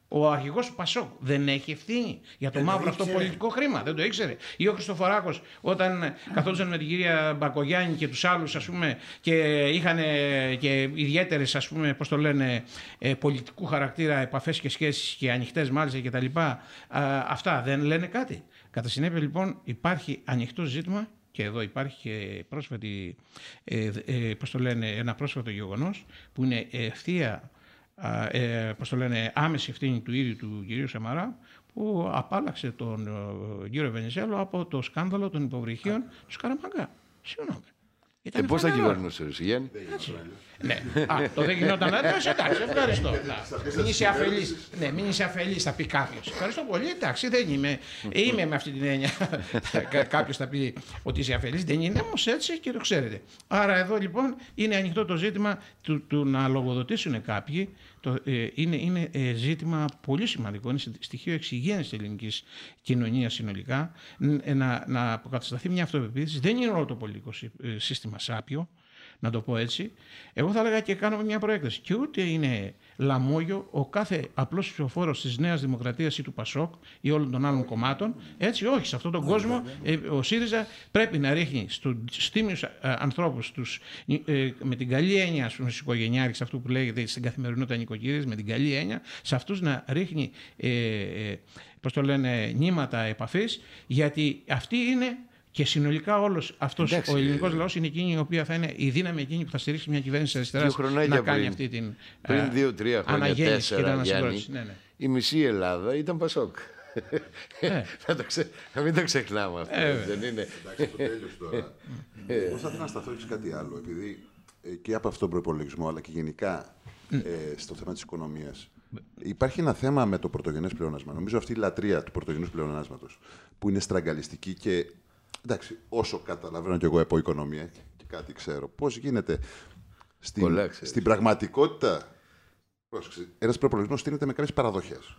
Ο αρχηγός του Πασόκ δεν έχει ευθύνη για το Δεν το μαύρο αυτό ήξερε. πολιτικό χρήμα. Δεν το ήξερε. Ή ο Χριστοφοράκος όταν καθόντουσαν με την κυρία Μπακογιάννη και τους άλλους, ας πούμε, και είχαν και ιδιαίτερες, ας πούμε, πώς το λένε, ε, πολιτικού χαρακτήρα επαφές και σχέσεις και ανοιχτές μάλιστα κτλ. Αυτά δεν λένε κάτι. Κατά συνέπεια, λοιπόν, υπάρχει ανοιχτό ζήτημα. Και εδώ υπάρχει και πρόσφατη, ε, ε, πώς το λένε, ένα πρόσφατο γεγονός που είναι ευθεία, ε, πώς το λένε, άμεση ευθύνη του ίδιου του κυρίου Σαμαρά, που απάλλαξε τον ε, κύριο Βενιζέλο από το σκάνδαλο των υποβρυχίων του Σκαραμαγκά. Συγγνώμη. Ε, πώς θα κυβερνούσε, ρε Γιάννη? Ναι. Α, το δεν γινόταν έτσι. Εντάξει, ευχαριστώ. Μην είσαι αφελής. Ναι, μην είσαι αφελής, θα πει κάποιος. Ευχαριστώ πολύ. Εντάξει, δεν είμαι. Είμαι με αυτή την έννοια. Κάποιος θα πει ότι είσαι αφελής. Δεν είναι όμως έτσι και το ξέρετε. Άρα εδώ λοιπόν είναι ανοιχτό το ζήτημα του, του να λογοδοτήσουν κάποιοι. Το, ε, είναι, είναι ε, ζήτημα πολύ σημαντικό. Είναι στοιχείο εξυγίανσης της ελληνικής κοινωνίας συνολικά. Ε, να, να αποκατασταθεί μια αυτοπεποίθηση. Δεν είναι όλο το πολιτικό σύστημα σάπιο, να το πω έτσι. Εγώ θα έλεγα και κάνουμε μια προέκταση. Και ούτε είναι λαμόγιο ο κάθε απλός ψηφοφόρος της Νέας Δημοκρατίας ή του Πασόκ ή όλων των άλλων κομμάτων. Έτσι, όχι. Σε αυτόν τον κόσμο ε, ο ΣΥΡΙΖΑ πρέπει να ρίχνει στους τίμιους ανθρώπους, τους, ε, με την καλή έννοια στους οικογενειάρχες, αυτού που λέγεται στην καθημερινότητα νοικοκύρης, με την καλή έννοια, σε αυτούς να ρίχνει ε, ε, πώς το λένε, νήματα επαφής, γιατί αυτοί είναι. Και συνολικά όλος αυτός Εντάξει, ο ελληνικός λαός είναι εκείνη η οποία θα είναι η δύναμη εκείνη που θα στηρίξει μια κυβέρνηση αριστεράς να κάνει πριν, αυτή την πριν δύο-τρία χρόνια, τέσσερα, Γιάννη, ναι, ναι. η μισή Ελλάδα ήταν Πασόκ. Ε. να, το ξε... να μην το ξεχνάμε αυτό. Ε, δεν είναι. Εντάξει, το τέλος τώρα. Εγώ θα ήθελα να σταθώ και σε κάτι άλλο, επειδή ε, και από αυτόν τον προϋπολογισμό, αλλά και γενικά ε, στο θέμα της οικονομίας. Υπάρχει ένα θέμα με το πρωτογενές πλεόνασμα. Νομίζω αυτή η λατρεία του πρωτογενούς πλεονάσματος, που είναι στραγγαλιστική και. Εντάξει, όσο καταλαβαίνω κι εγώ από οικονομία και κάτι ξέρω, πώς γίνεται στην, στην πραγματικότητα. Ένας προπολογισμός στείνεται με κάποιες παραδοχές.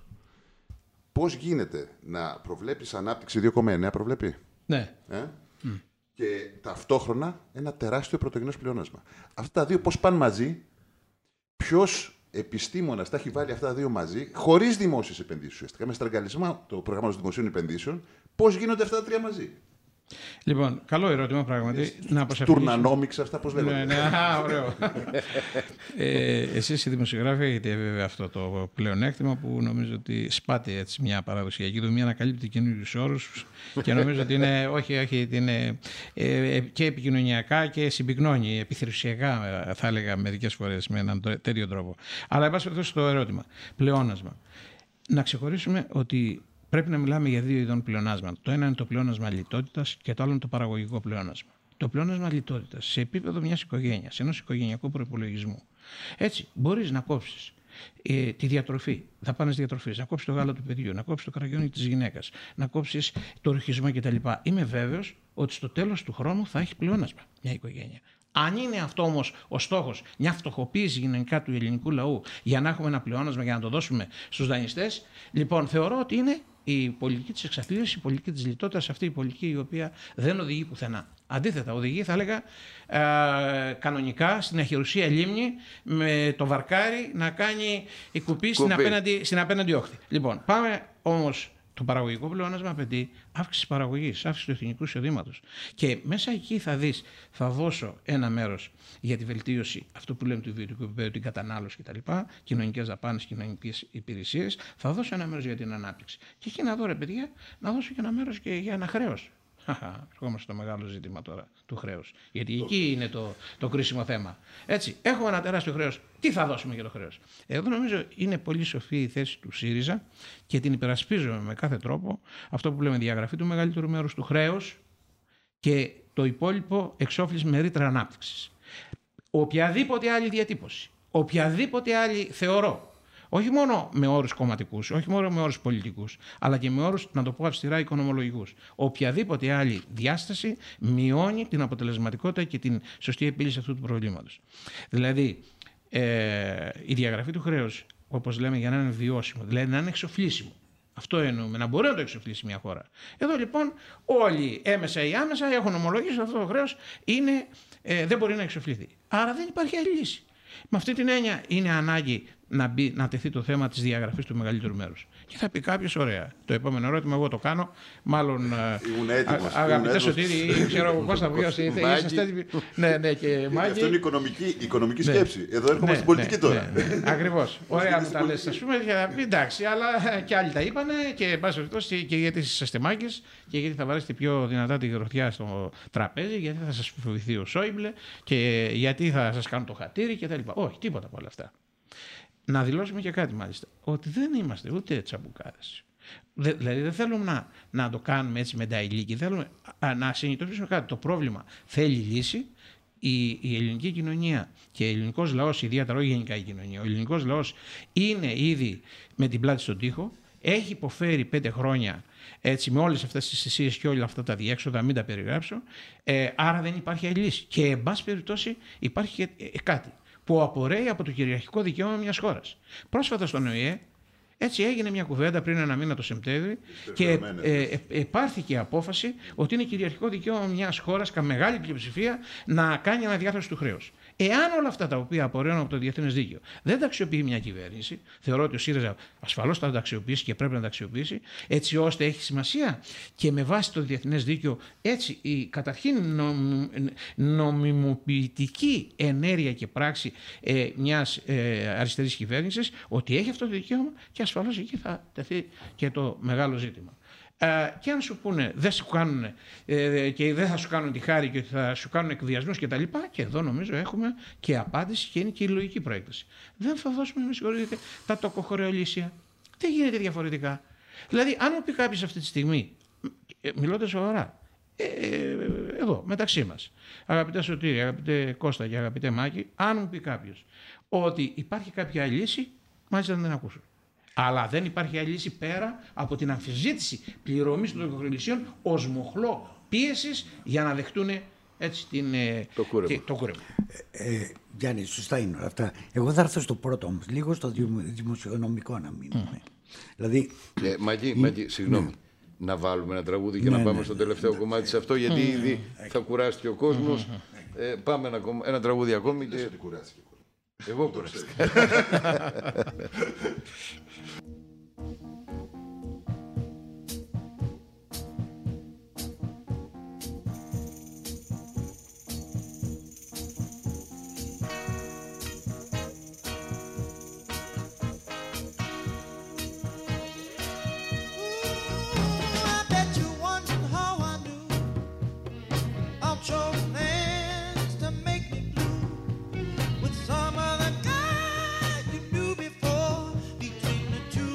Πώς γίνεται να προβλέπεις ανάπτυξη δύο κόμμα εννέα, προβλέπει. Ναι. Ε? Mm. Και ταυτόχρονα ένα τεράστιο πρωτογενές πλεόνασμα. Αυτά τα δύο πώς πάνε μαζί, ποιος επιστήμονας τα έχει βάλει αυτά τα δύο μαζί, χωρίς δημόσιες επενδύσεις ουσιαστικά, με στραγγαλισμό το πρόγραμμα των δημοσίων επενδύσεων, πώς γίνονται αυτά τα τρία μαζί. Λοιπόν, καλό ερώτημα πράγματι. Τουρνανόμιξ, αυτά πώς λέγονται. Ναι, ναι, α, ωραίο. ε, εσείς οι δημοσιογράφοι έχετε βέβαια αυτό το πλεονέκτημα που νομίζω ότι σπάτε έτσι μια παραδοσιακή δομή, ανακαλύπτει καινούριους όρους και νομίζω ότι είναι, όχι, όχι, είναι ε, και επικοινωνιακά και συμπυκνώνει, επιθρησιακά θα έλεγα μερικές φορές με έναν τέτοιο τρόπο. Αλλά εν πάση περιπτώσει στο ερώτημα, πλεόνασμα. Να ξεχωρίσουμε ότι πρέπει να μιλάμε για δύο ειδών πλεονάσματα. Το ένα είναι το πλεόνασμα λιτότητας και το άλλο είναι το παραγωγικό πλεόνασμα. Το πλεόνασμα λιτότητας σε επίπεδο μιας οικογένειας, ενός οικογενειακού προϋπολογισμού. Έτσι, μπορείς να κόψεις ε, τη διατροφή, δαπάνες διατροφής, να κόψεις το γάλα του παιδιού, να κόψεις το κραγιόνι της γυναίκας, να κόψεις το ρουχισμό κτλ. Είμαι βέβαιος ότι στο τέλος του χρόνου θα έχει πλεόνασμα μια οικογένεια. Αν είναι αυτό όμως ο στόχος, μια φτωχοποίηση γενικά του ελληνικού λαού, για να έχουμε ένα πλεόνασμα, για να το δώσουμε στους δανειστές, λοιπόν, θεωρώ ότι είναι η πολιτική της εξαθλίωσης, η πολιτική της λιτότητας, αυτή η πολιτική η οποία δεν οδηγεί πουθενά. Αντίθετα, οδηγεί, θα έλεγα, ε, κανονικά στην αχυρουσία λίμνη με το βαρκάρι να κάνει η κουπί στην απέναντι, στην απέναντι όχθη. Λοιπόν, πάμε όμως. Το παραγωγικό πλεόνασμα απαιτεί αύξηση παραγωγής, αύξηση του εθνικού εισοδήματος. Και μέσα εκεί θα δεις, θα δώσω ένα μέρος για τη βελτίωση αυτού που λέμε του ιδιωτικού επίπεδου, την κατανάλωση κτλ., κοινωνικές δαπάνες, κοινωνικές υπηρεσίες, θα δώσω ένα μέρος για την ανάπτυξη. Και εκεί να δω, ρε παιδιά, να δώσω και ένα μέρος και για ένα χρέος. Ερχόμαστε στο μεγάλο ζήτημα τώρα του χρέους. Γιατί εκεί είναι το, το κρίσιμο θέμα. Έτσι, έχουμε ένα τεράστιο χρέος. Τι θα δώσουμε για το χρέος? Εδώ νομίζω είναι πολύ σοφή η θέση του ΣΥΡΙΖΑ και την υπερασπίζομαι με κάθε τρόπο. Αυτό που λέμε διαγραφή του μεγαλύτερου μέρους του χρέους και το υπόλοιπο εξόφληση με ρήτρα ανάπτυξης. Οποιαδήποτε άλλη διατύπωση, οποιαδήποτε άλλη θεωρώ. Όχι μόνο με όρους κομματικούς, όχι μόνο με όρους πολιτικούς, αλλά και με όρους, να το πω αυστηρά, οικονομολογικούς. Οποιαδήποτε άλλη διάσταση μειώνει την αποτελεσματικότητα και την σωστή επίλυση αυτού του προβλήματος. Δηλαδή, ε, η διαγραφή του χρέους, όπως λέμε, για να είναι βιώσιμο, δηλαδή να είναι εξοφλήσιμο. Αυτό εννοούμε, να μπορεί να το εξοφλήσει μια χώρα. Εδώ λοιπόν όλοι έμεσα ή άμεσα έχουν ομολογήσει ότι αυτό το χρέος είναι, ε, δεν μπορεί να εξοφληθεί. Άρα δεν υπάρχει άλλη λύση. Με αυτή την έννοια είναι ανάγκη να, μπει, να τεθεί το θέμα της διαγραφής του μεγαλύτερου μέρους. Και θα πει κάποιος, ωραία, το επόμενο ερώτημα εγώ το κάνω, μάλλον αγαπητέ Σωτήρη, ξέρω εγώ Κώστα ποιος είσαστε έτοιμοι. Ναι, ναι, και Μάκη. Αυτό είναι οικονομική, οικονομική σκέψη. Εδώ έρχομαι στην πολιτική τώρα. Ακριβώς. Ωραία μου τα λες, ας πούμε, και θα πει εντάξει, αλλά και άλλοι τα είπανε και εν πάση περιπτώσει και γιατί είσαστε Μάκης και γιατί θα βαρέσετε πιο δυνατά τη γροθιά στο τραπέζι, γιατί θα σας φοβηθεί ο Σόιμπλε και γιατί θα σας κάνουν το χατήρι κτλ. Όχι, τίποτα από όλα αυτά. Να δηλώσουμε και κάτι μάλιστα, ότι δεν είμαστε ούτε τσαμπουκάδες. Δε, δηλαδή δεν θέλουμε να, να το κάνουμε έτσι με τα ηλίκη, θέλουμε α, να συνειδητοποιήσουμε κάτι. Το πρόβλημα θέλει λύση. Η, η ελληνική κοινωνία και ο ελληνικός λαός, ιδιαίτερα όχι γενικά η κοινωνία, ο ελληνικός λαός είναι ήδη με την πλάτη στον τοίχο, έχει υποφέρει πέντε χρόνια έτσι, με όλες αυτές τις θυσίες και όλα αυτά τα διέξοδα, μην τα περιγράψω, ε, άρα δεν υπάρχει άλλη λύση. Και εν πάση περιπτώσει υπάρχει και ε, κάτι που απορρέει από το κυριαρχικό δικαίωμα μιας χώρας. Πρόσφατα στον Ο Ε Ε, έτσι έγινε μια κουβέντα πριν ένα μήνα το Σεπτέμβρη και ε, ε, επάρθηκε απόφαση ότι είναι κυριαρχικό δικαίωμα μιας χώρας, κα μεγάλη πλειοψηφία, να κάνει αναδιάθρωση του χρέους. Εάν όλα αυτά τα οποία απορρέουν από το διεθνές δίκαιο δεν τα αξιοποιεί μια κυβέρνηση, θεωρώ ότι ο ΣΥΡΙΖΑ ασφαλώς θα τα αξιοποιήσει και πρέπει να τα αξιοποιήσει, έτσι ώστε έχει σημασία και με βάση το διεθνές δίκαιο, έτσι η καταρχήν νομ, νομιμοποιητική ενέργεια και πράξη ε, μιας ε, αριστερής κυβέρνησης, ότι έχει αυτό το δικαίωμα και ασφαλώς εκεί θα τεθεί και το μεγάλο ζήτημα. Uh, και αν σου πούνε δεν σου κάνουν ε, και δεν θα σου κάνουν τη χάρη και θα σου κάνουν εκβιασμούς και τα λοιπά, και εδώ νομίζω έχουμε και απάντηση και είναι και η λογική προέκταση. Δεν θα δώσουμε, με συγχωρείτε, τα τοκοχρεωλήσια. Δεν γίνεται διαφορετικά. Δηλαδή, αν μου πει κάποιος αυτή τη στιγμή, μιλώντας σοβαρά, ε, εδώ μεταξύ μας, αγαπητέ Σωτήρη, αγαπητέ Κώστα και αγαπητέ Μάκη, αν μου πει κάποιος ότι υπάρχει κάποια λύση, μάλιστα δεν την ακούσω. Αλλά δεν υπάρχει άλλη λύση πέρα από την αμφισβήτηση πληρωμής των τοκοχρεωλησίων ως μοχλό πίεσης για να δεχτούν έτσι την, το κούρεμα. Το κούρεμα. Ε, ε, Γιάννη, σωστά είναι όλα αυτά. Εγώ θα έρθω στο πρώτο όμως, λίγο στο δημοσιονομικό να μείνουμε. Mm. Δηλαδή, ε, Μάκη, η... Μάκη, συγγνώμη. Mm. Να βάλουμε ένα τραγούδι και ναι, να πάμε ναι, στο τελευταίο ναι, κομμάτι σε αυτό, γιατί mm. ήδη mm. θα κουράστηκε ο κόσμος. Mm. Ε, πάμε ένα, ένα τραγούδι ακόμη. Και... Δεν κουράστηκε. Εγώ κουράστηκα. With some other guy you knew before, between the two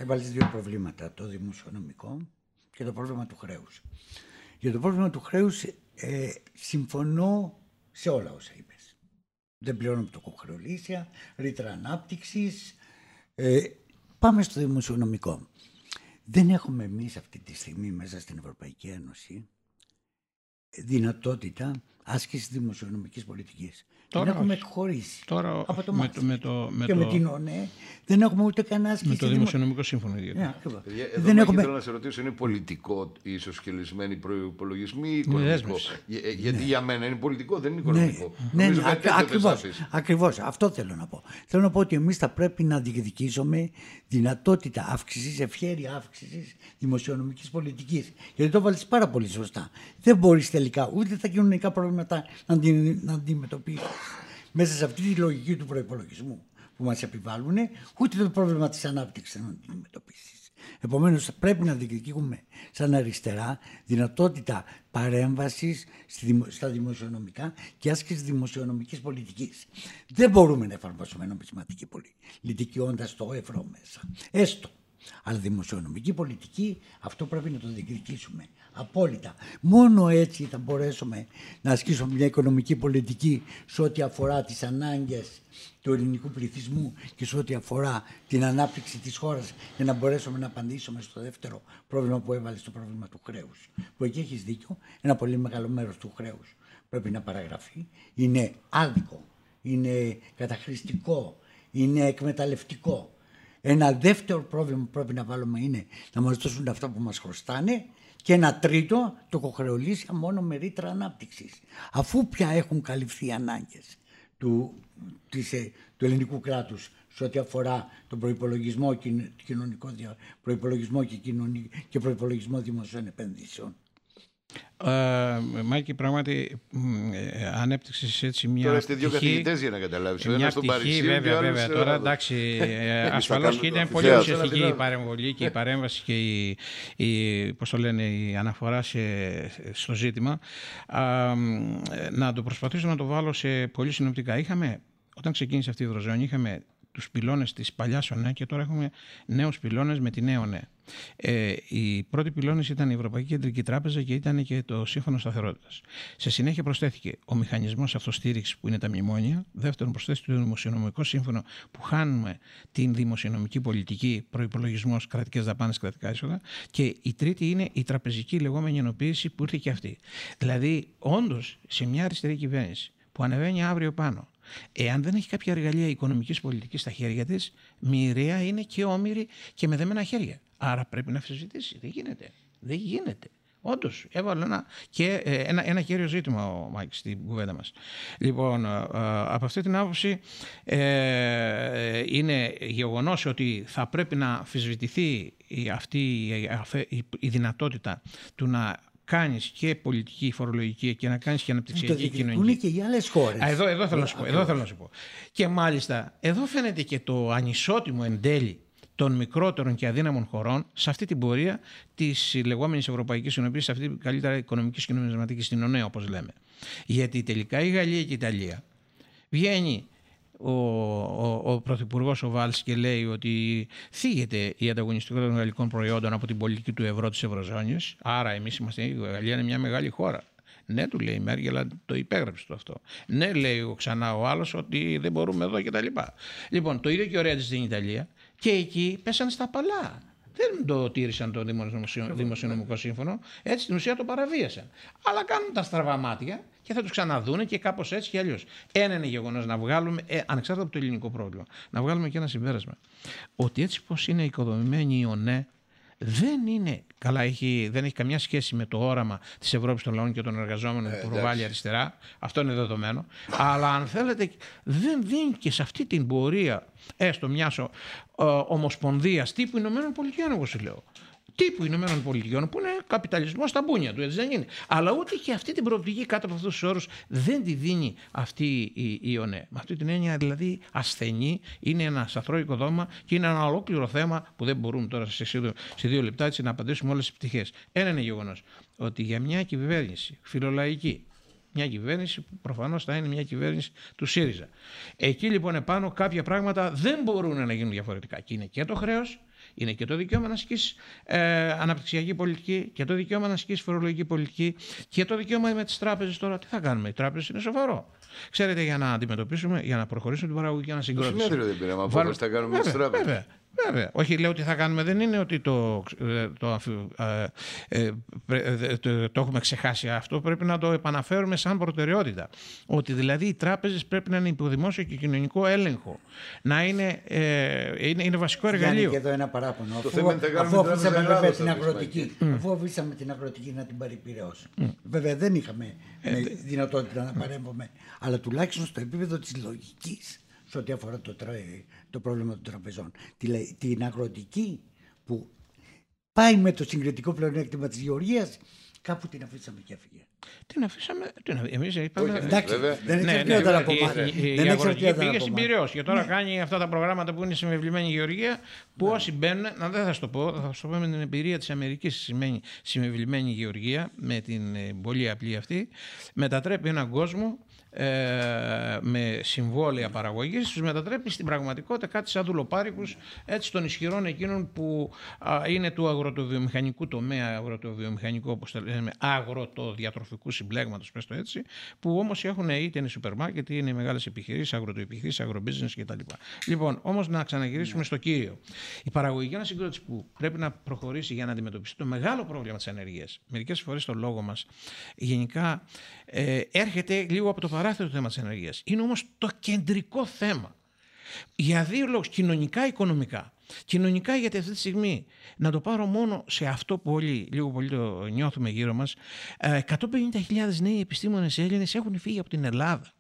βάλεις δύο προβλήματα, το δημοσιονομικό και το πρόβλημα του χρέους. Για το πρόβλημα του χρέους ε, συμφωνώ σε όλα όσα είπες. Δεν πληρώνω το κοχρεολύσια, ρήτρα ανάπτυξης. Ε, πάμε στο δημοσιονομικό. Δεν έχουμε εμείς αυτή τη στιγμή μέσα στην Ευρωπαϊκή Ένωση δυνατότητα άσκησης δημοσιονομικής πολιτικής. Τώρα την έχουμε εκχωρήσει τώρα, από το με ΜΑΤ. το, με το, με και το, με την ΟΝΕ δεν έχουμε ούτε καν άσκηση. με το δημοσιονομικό σύμφωνο ιδιαίτερα. Ναι, ακριβώς. Παιδιά, εδώ δεν έχουμε... θέλω να σε ρωτήσω, είναι πολιτικό οι ισοσκελισμένοι προϋπολογισμοί ή Είναι οικονομικό? δέσμευση. Για, γιατί Ναι. για μένα είναι πολιτικό, δεν είναι Ναι, οικονομικό. ναι, Νομίζω ναι, κάτι τέτοιο ακριβώς, δεν θα πεις. ακριβώς. Αυτό θέλω να πω. Θέλω να πω ότι εμείς θα πρέπει να διεκδικήσουμε δυνατότητα αύξησης, ευχέρεια αύξησης δημοσιονομικής πολιτικής. Γιατί το βάλεις πάρα πολύ σωστά. Δεν μπορείς τελικά ούτε τα κοινωνικά προβλήματα να, αντι, να αντιμετωπίσεις μέσα σε αυτή τη λογική του προϋπολογισμού που μας επιβάλλουν, ούτε το πρόβλημα της ανάπτυξης να αντιμετωπίσεις. Επομένως πρέπει να διεκδικούμε σαν αριστερά δυνατότητα παρέμβασης στα δημοσιονομικά και άσκηση δημοσιονομικής πολιτικής. Δεν μπορούμε να εφαρμόσουμε νομισματική πολιτική όντας το ευρώ μέσα. Έστω. Αλλά δημοσιονομική πολιτική, αυτό πρέπει να το διεκδικήσουμε. Απόλυτα. Μόνο έτσι θα μπορέσουμε να ασκήσουμε μια οικονομική πολιτική σε ό,τι αφορά τις ανάγκες του ελληνικού πληθυσμού και σε ό,τι αφορά την ανάπτυξη της χώρας, για να μπορέσουμε να απαντήσουμε στο δεύτερο πρόβλημα που έβαλε, στο πρόβλημα του χρέους. Που εκεί έχεις δίκιο, ένα πολύ μεγάλο μέρος του χρέους πρέπει να παραγραφεί. Είναι άδικο, είναι καταχρηστικό, είναι εκμεταλλευτικό. Ένα δεύτερο πρόβλημα που πρέπει να βάλουμε είναι να μας δώσουν αυτά που μας χρωστάνε. Και ένα τρίτο, το κοχρεολύσια μόνο με ρήτρα ανάπτυξης. Αφού πια έχουν καλυφθεί οι ανάγκες του, της, του ελληνικού κράτους σε ό,τι αφορά τον προϋπολογισμό, κοινωνικό προϋπολογισμό και, κοινωνικό, και προϋπολογισμό δημοσίων επενδύσεων. Ε, Μάκη, πράγματι ε, ανέπτυξες έτσι μια. Τώρα είστε δύο πτυχή, καθηγητές για να καταλάβεις. Ο μια ένας στον πτυχή, Παρισίου βέβαια, και ο άλλος βέβαια. στην Τώρα Ελλάδα. εντάξει, ε, ασφαλώς και ήταν πολύ Βεβαίως. ουσιαστική η παρεμβολή και η παρέμβαση και η, η, πώς το λένε, η αναφορά σε, στο ζήτημα. Α, να το προσπαθήσω να το βάλω σε πολύ συνοπτικά. Είχαμε, όταν ξεκίνησε αυτή η Ευρωζώνη, είχαμε τους πυλώνες της παλιάς ΟΝΕ και τώρα έχουμε νέους πυλώνες με τη νέα ΟΝΕ. Ε, οι πρώτοι πυλώνες ήταν η Ευρωπαϊκή Κεντρική Τράπεζα και ήταν και το Σύμφωνο Σταθερότητας. Σε συνέχεια προσθέθηκε ο μηχανισμός αυτοστήριξης που είναι τα μνημόνια. Δεύτερον, προσθέθηκε το Δημοσιονομικό Σύμφωνο που χάνουμε την δημοσιονομική πολιτική, προϋπολογισμός, κρατικές δαπάνες, κρατικά έσοδα. Και η τρίτη είναι η τραπεζική λεγόμενη ενοποίηση που ήρθε και αυτή. Δηλαδή, όντως, σε μια αριστερή κυβέρνηση που ανεβαίνει αύριο πάνω, εάν δεν έχει κάποια εργαλεία οικονομικής πολιτικής στα χέρια της, μοιραία είναι και όμοιρη και με δεμένα χέρια. Άρα πρέπει να αμφισβητήσει. Δεν γίνεται. Δεν γίνεται. Όντως, έβαλε ένα, και, ένα, ένα κέριο ζήτημα ο Μάκης στην κουβέντα μας. Λοιπόν, από αυτή την άποψη ε, είναι γεγονός ότι θα πρέπει να αμφισβητηθεί αυτή η, η δυνατότητα του να κάνεις και πολιτική, φορολογική και να κάνεις και αναπτυξιακή κοινωνική. Είναι και οι άλλες χώρες. Α, εδώ, εδώ, θέλω να σου πω, εδώ θέλω να σου πω. Και μάλιστα, εδώ φαίνεται και το ανισότιμο εν τέλει των μικρότερων και αδύναμων χωρών σε αυτή την πορεία της λεγόμενης Ευρωπαϊκής Ενωπής, σε αυτή την καλύτερα οικονομική και νομισματική, στην ΟΝΕ, όπως λέμε. Γιατί τελικά η Γαλλία και η Ιταλία βγαίνει ο, ο, ο πρωθυπουργός ο Βάλς και λέει ότι θίγεται η ανταγωνιστικότητα των γαλλικών προϊόντων από την πολιτική του ευρώ της Ευρωζώνης. Άρα εμείς είμαστε, η Γαλλία είναι μια μεγάλη χώρα. Ναι, του λέει η Μέρκελ, αλλά το υπέγραψε το αυτό. Ναι, λέει ξανά ο άλλος, ότι δεν μπορούμε εδώ κτλ. Λοιπόν, το ίδιο και ωραία της στην Ιταλία. Και εκεί πέσαν στα παλά. Δεν το τήρησαν το δημοσιονομικό σύμφωνο. Έτσι στην ουσία το παραβίασαν. Αλλά κάνουν τα στραβά μάτια και θα το ξαναδούνε και κάπως έτσι και αλλιώς. Ένα είναι γεγονός να βγάλουμε, ε, ανεξάρτητα από το ελληνικό πρόβλημα, να βγάλουμε και ένα συμπέρασμα. Ότι έτσι πως είναι οικοδομημένη η ΟΝΕ, δεν είναι καλά, έχει, δεν έχει καμιά σχέση με το όραμα της Ευρώπης των λαών και των εργαζόμενων ε, που προβάλλει αριστερά. Αυτό είναι δεδομένο. Αλλά αν θέλετε, δεν δίνει και σε αυτή την πορεία έστω μιας ε, ομοσπονδίας τύπου Ηνωμένων Πολιτειών, εγώ σου λέω. Τύπου Ηνωμένων Πολιτειών, που είναι καπιταλισμό στα μπούνια του, έτσι δεν είναι. Αλλά ούτε και αυτή την προοπτική κάτω από αυτούς τους όρους δεν τη δίνει αυτή η, η ΟΝΕ. Με αυτή την έννοια δηλαδή ασθενή, είναι ένα σαθρό οικοδόμημα και είναι ένα ολόκληρο θέμα που δεν μπορούμε τώρα σε, σε δύο λεπτά έτσι να απαντήσουμε όλες τις πτυχές. Ένα είναι γεγονός, ότι για μια κυβέρνηση φιλολαϊκή, μια κυβέρνηση που προφανώς θα είναι μια κυβέρνηση του ΣΥΡΙΖΑ. Εκεί λοιπόν επάνω κάποια πράγματα δεν μπορούν να γίνουν διαφορετικά. Και είναι και το χρέος Είναι και το δικαίωμα να ασκείς ε, αναπτυξιακή πολιτική, και το δικαίωμα να ασκείς φορολογική πολιτική, και το δικαίωμα με τις τράπεζες. Τώρα τι θα κάνουμε, οι τράπεζες είναι σοβαρό. Ξέρετε, για να αντιμετωπίσουμε, για να προχωρήσουμε την παραγωγική ανασυγκρότηση. Το συνέδριο δεν πήραμε απόφαση, θα κάνουμε με τις τράπεζες. Βέβαια. Βέβαια. Όχι, λέω ότι θα κάνουμε, δεν είναι ότι το, το, ε, ε, ε, το, το έχουμε ξεχάσει αυτό. Πρέπει να το επαναφέρουμε σαν προτεραιότητα. Ότι δηλαδή οι τράπεζες πρέπει να είναι υπό δημόσιο και κοινωνικό έλεγχο. Να είναι, ε, είναι, είναι βασικό εργαλείο. Γιάννη, και εδώ ένα παράπονο. Το Αφού, αφού αφήσαμε βέβαια την αγροτική, Mm. αφού αφήσαμε την αγροτική να την πάρει Πειραιώς. Mm. Βέβαια δεν είχαμε ε, δυνατότητα να παρέμβουμε, αλλά τουλάχιστον στο επίπεδο της λογικής, σε ό,τι αφορά το, τρα... το πρόβλημα των τραπεζών. Τη... Την αγροτική που πάει με το συγκριτικό πλεονέκτημα της γεωργίας, κάπου την αφήσαμε και έφυγε. Την αφήσαμε, την... εμείς είπαμε... Όχι, εντάξει, βέβαια. δεν Ναι, εξαρτιόταν ναι, από η- εμάς. η- η Δεν αγροτική εξαρτιόταν πήγε από στην εμάς. Πειραιώς και τώρα Ναι. κάνει αυτά τα προγράμματα που είναι συμβεβλημένη γεωργία, που όσοι μπαίνουν, να δεν θα σου το πω, θα σου το πω με την εμπειρία της Αμερικής, σημαίνει συμβεβλημένη γεωργία, με την ε, πολύ απλή αυτή, μετατρέπει έναν κόσμο ε, με συμβόλαια παραγωγής, τους μετατρέπει στην πραγματικότητα κάτι σαν δουλοπάρικους, έτσι, των ισχυρών εκείνων που α, είναι του αγροτοβιομηχανικού τομέα, αγροτοβιομηχανικού, όπως το λέμε, αγροτοδιατροφικού συμπλέγματος, πες το έτσι, που όμως έχουν είτε είναι σούπερ μάρκετ, είτε είναι μεγάλες επιχειρήσεις, αγροτοεπιχειρήσεις, αγρομπίζινες κτλ. Λοιπόν, όμως να ξαναγυρίσουμε στο κύριο. Η παραγωγική ανασυγκρότηση που πρέπει να προχωρήσει για να αντιμετωπίσει το μεγάλο πρόβλημα της ανεργίας, μερικές φορές το λόγο μας γενικά ε, έρχεται λίγο από το παράθυρο το θέμα της ανεργίας. Είναι όμως το κεντρικό θέμα. Για δύο λόγους, κοινωνικά, οικονομικά. Κοινωνικά, γιατί αυτή τη στιγμή, να το πάρω μόνο σε αυτό που όλοι λίγο πολύ το νιώθουμε γύρω μας, εκατόν πενήντα χιλιάδες νέοι επιστήμονες Έλληνες έχουν φύγει από την Ελλάδα.